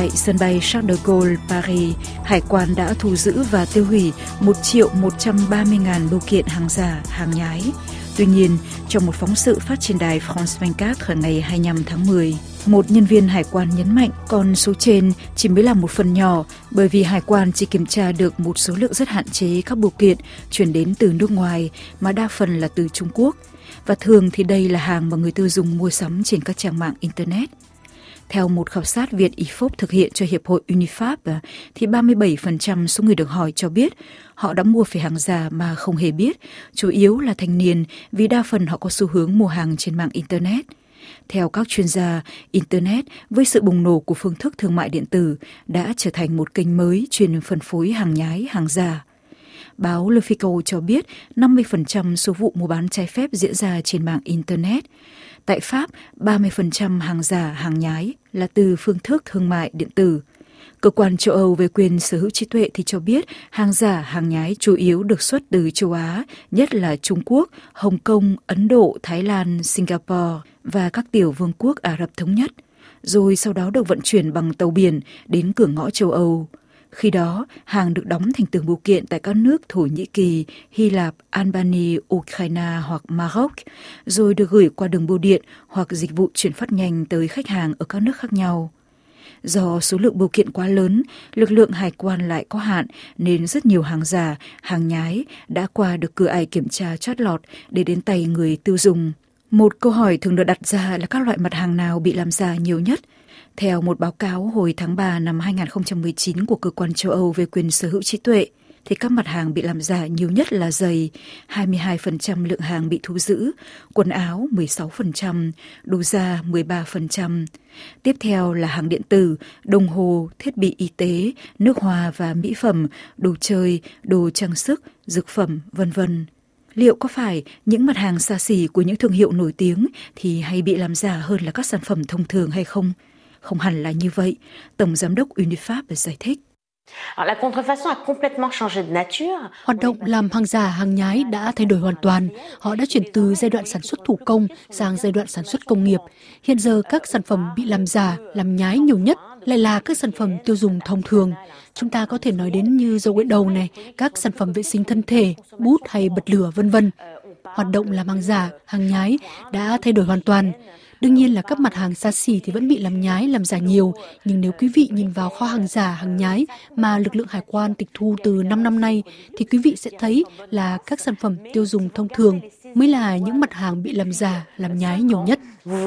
tại sân bay Charles de Gaulle, Paris, hải quan đã thu giữ và tiêu hủy 1.130.000 bưu kiện hàng giả, hàng nhái. Tuy nhiên, trong một phóng sự phát trên đài France 24 ngày 25 tháng 10, một nhân viên hải quan nhấn mạnh con số trên chỉ mới là một phần nhỏ bởi vì hải quan chỉ kiểm tra được một số lượng rất hạn chế các bưu kiện chuyển đến từ nước ngoài mà đa phần là từ Trung Quốc. Và thường thì đây là hàng mà người tiêu dùng mua sắm trên các trang mạng Internet. Theo một khảo sát Việt IFOP thực hiện cho Hiệp hội Unifab, thì 37% số người được hỏi cho biết họ đã mua phải hàng giả mà không hề biết, chủ yếu là thanh niên vì đa phần họ có xu hướng mua hàng trên mạng Internet. Theo các chuyên gia, Internet với sự bùng nổ của phương thức thương mại điện tử đã trở thành một kênh mới chuyên phân phối hàng nhái, hàng giả. Báo Le Figaro cho biết 50% số vụ mua bán trái phép diễn ra trên mạng Internet. Tại Pháp, 30% hàng giả, hàng nhái là từ phương thức thương mại điện tử. Cơ quan châu Âu về quyền sở hữu trí tuệ thì cho biết hàng giả, hàng nhái chủ yếu được xuất từ châu Á, nhất là Trung Quốc, Hồng Kông, Ấn Độ, Thái Lan, Singapore và các tiểu vương quốc Ả Rập Thống Nhất, rồi sau đó được vận chuyển bằng tàu biển đến cửa ngõ châu Âu. Khi đó, hàng được đóng thành từng bưu kiện tại các nước Thổ Nhĩ Kỳ, Hy Lạp, Albania, Ukraine hoặc Maroc, rồi được gửi qua đường bưu điện hoặc dịch vụ chuyển phát nhanh tới khách hàng ở các nước khác nhau. Do số lượng bưu kiện quá lớn, lực lượng hải quan lại có hạn nên rất nhiều hàng giả, hàng nhái đã qua được cửa ải kiểm tra chót lọt để đến tay người tiêu dùng. Một câu hỏi thường được đặt ra là các loại mặt hàng nào bị làm giả nhiều nhất? Theo một báo cáo hồi tháng 3 năm 2019 của Cơ quan châu Âu về quyền sở hữu trí tuệ, thì các mặt hàng bị làm giả nhiều nhất là giày, 22% lượng hàng bị thu giữ, quần áo 16%, đồ da 13%. Tiếp theo là hàng điện tử, đồng hồ, thiết bị y tế, nước hoa và mỹ phẩm, đồ chơi, đồ trang sức, dược phẩm, v.v. Liệu có phải những mặt hàng xa xỉ của những thương hiệu nổi tiếng thì hay bị làm giả hơn là các sản phẩm thông thường hay không? Không hẳn là như vậy, Tổng Giám đốc Unifab giải thích. Hoạt động làm hàng giả, hàng nhái đã thay đổi hoàn toàn. Họ đã chuyển từ giai đoạn sản xuất thủ công sang giai đoạn sản xuất công nghiệp. Hiện giờ các sản phẩm bị làm giả, làm nhái nhiều nhất lại là các sản phẩm tiêu dùng thông thường. Chúng ta có thể nói đến như dầu gội đầu này, các sản phẩm vệ sinh thân thể, bút hay bật lửa v.v. Hoạt động làm hàng giả, hàng nhái đã thay đổi hoàn toàn. Đương nhiên là các mặt hàng xa xỉ thì vẫn bị làm nhái, làm giả nhiều. Nhưng nếu quý vị nhìn vào kho hàng giả, hàng nhái mà lực lượng hải quan tịch thu từ 5 năm nay, thì quý vị sẽ thấy là các sản phẩm tiêu dùng thông thường mới là những mặt hàng bị làm giả, làm nhái nhiều nhất.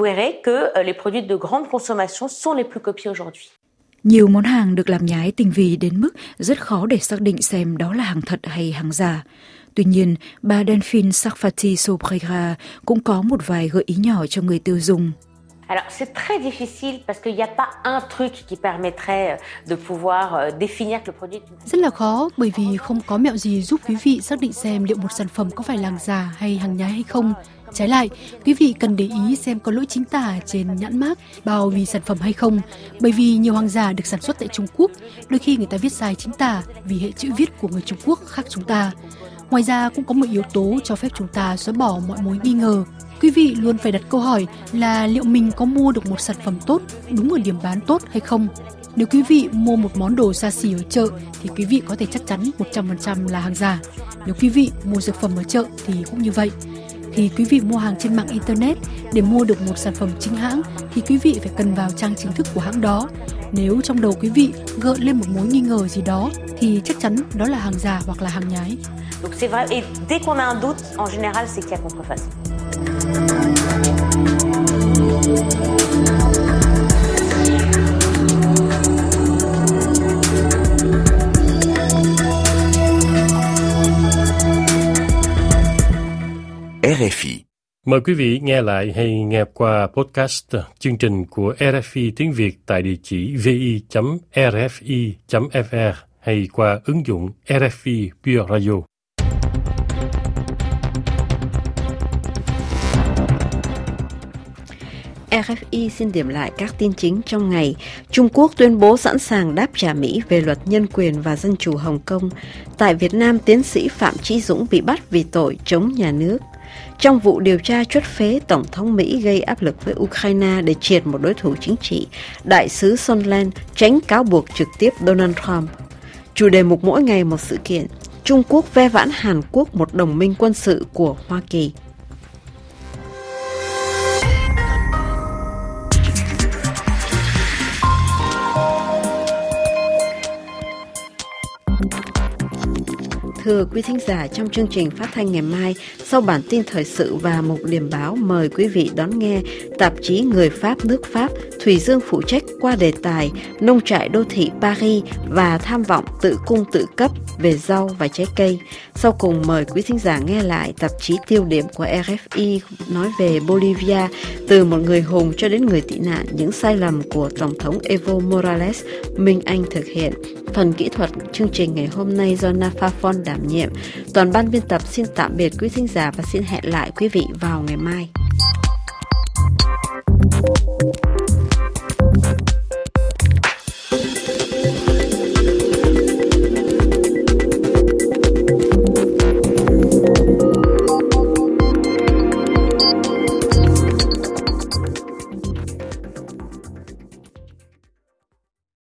Nhiều món hàng được làm nhái tinh vi đến mức rất khó để xác định xem đó là hàng thật hay hàng giả. Tuy nhiên, bà Delphine Sarfati Sobrera cũng có một vài gợi ý nhỏ cho người tiêu dùng. Alors, c'est très difficile parce qu'il n'y a pas un truc qui permettrait de pouvoir définir que le produit. Rất là khó bởi vì không có mẹo gì giúp quý vị xác định xem liệu một sản phẩm có phải là hàng giả hay hàng nhái hay không. Trái lại, quý vị cần để ý xem có lỗi chính tả trên nhãn mác, bao bì sản phẩm hay không. Bởi vì nhiều hàng giả được sản xuất tại Trung Quốc, đôi khi người ta viết sai chính tả vì hệ chữ viết của người Trung Quốc khác chúng ta. Ngoài ra cũng có một yếu tố cho phép chúng ta xóa bỏ mọi mối nghi ngờ. Quý vị luôn phải đặt câu hỏi là liệu mình có mua được một sản phẩm tốt, đúng ở điểm bán tốt hay không. Nếu quý vị mua một món đồ xa xỉ ở chợ thì quý vị có thể chắc chắn 100% là hàng giả. Nếu quý vị mua dược phẩm ở chợ thì cũng như vậy. Khi quý vị mua hàng trên mạng Internet để mua được một sản phẩm chính hãng thì quý vị phải cần vào trang chính thức của hãng đó. Nếu trong đầu quý vị gợi lên một mối nghi ngờ gì đó thì chắc chắn đó là hàng giả hoặc là hàng nhái. Donc c'est vrai, et dès qu'on a un doute, en général, c'est qu'il y a contrefaçon. RFI. Mời quý vị nghe lại hay nghe qua podcast chương trình của RFI tiếng Việt tại địa chỉ vi.rfi.fr hay qua ứng dụng RFI Pure Radio. RFI xin điểm lại các tin chính trong ngày. Trung Quốc tuyên bố sẵn sàng đáp trả Mỹ về luật nhân quyền và dân chủ Hồng Kông. Tại Việt Nam, tiến sĩ Phạm Chí Dũng bị bắt vì tội chống nhà nước. trong vụ điều tra chuất phế Tổng thống Mỹ gây áp lực với Ukraine để triệt một đối thủ chính trị, Đại sứ Sondland tránh cáo buộc trực tiếp Donald Trump. Chủ đề mục mỗi ngày một sự kiện, Trung Quốc ve vãn Hàn Quốc một đồng minh quân sự của Hoa Kỳ. Thưa quý thính giả, trong chương trình phát thanh ngày mai, sau bản tin thời sự và mục điểm báo, mời quý vị đón nghe tạp chí Người Pháp nước Pháp, Thùy Dương phụ trách qua đề tài nông trại đô thị Paris và tham vọng tự cung tự cấp về rau và trái cây. Sau cùng mời quý thính giả nghe lại tạp chí tiêu điểm của RFI nói về Bolivia, từ một người hùng cho đến người tị nạn, những sai lầm của Tổng thống Evo Morales, Minh Anh thực hiện. Phần kỹ thuật chương trình ngày hôm nay do Nafa Fon đảm nhiệm. Toàn ban biên tập xin tạm biệt quý thính giả và xin hẹn lại quý vị vào ngày mai.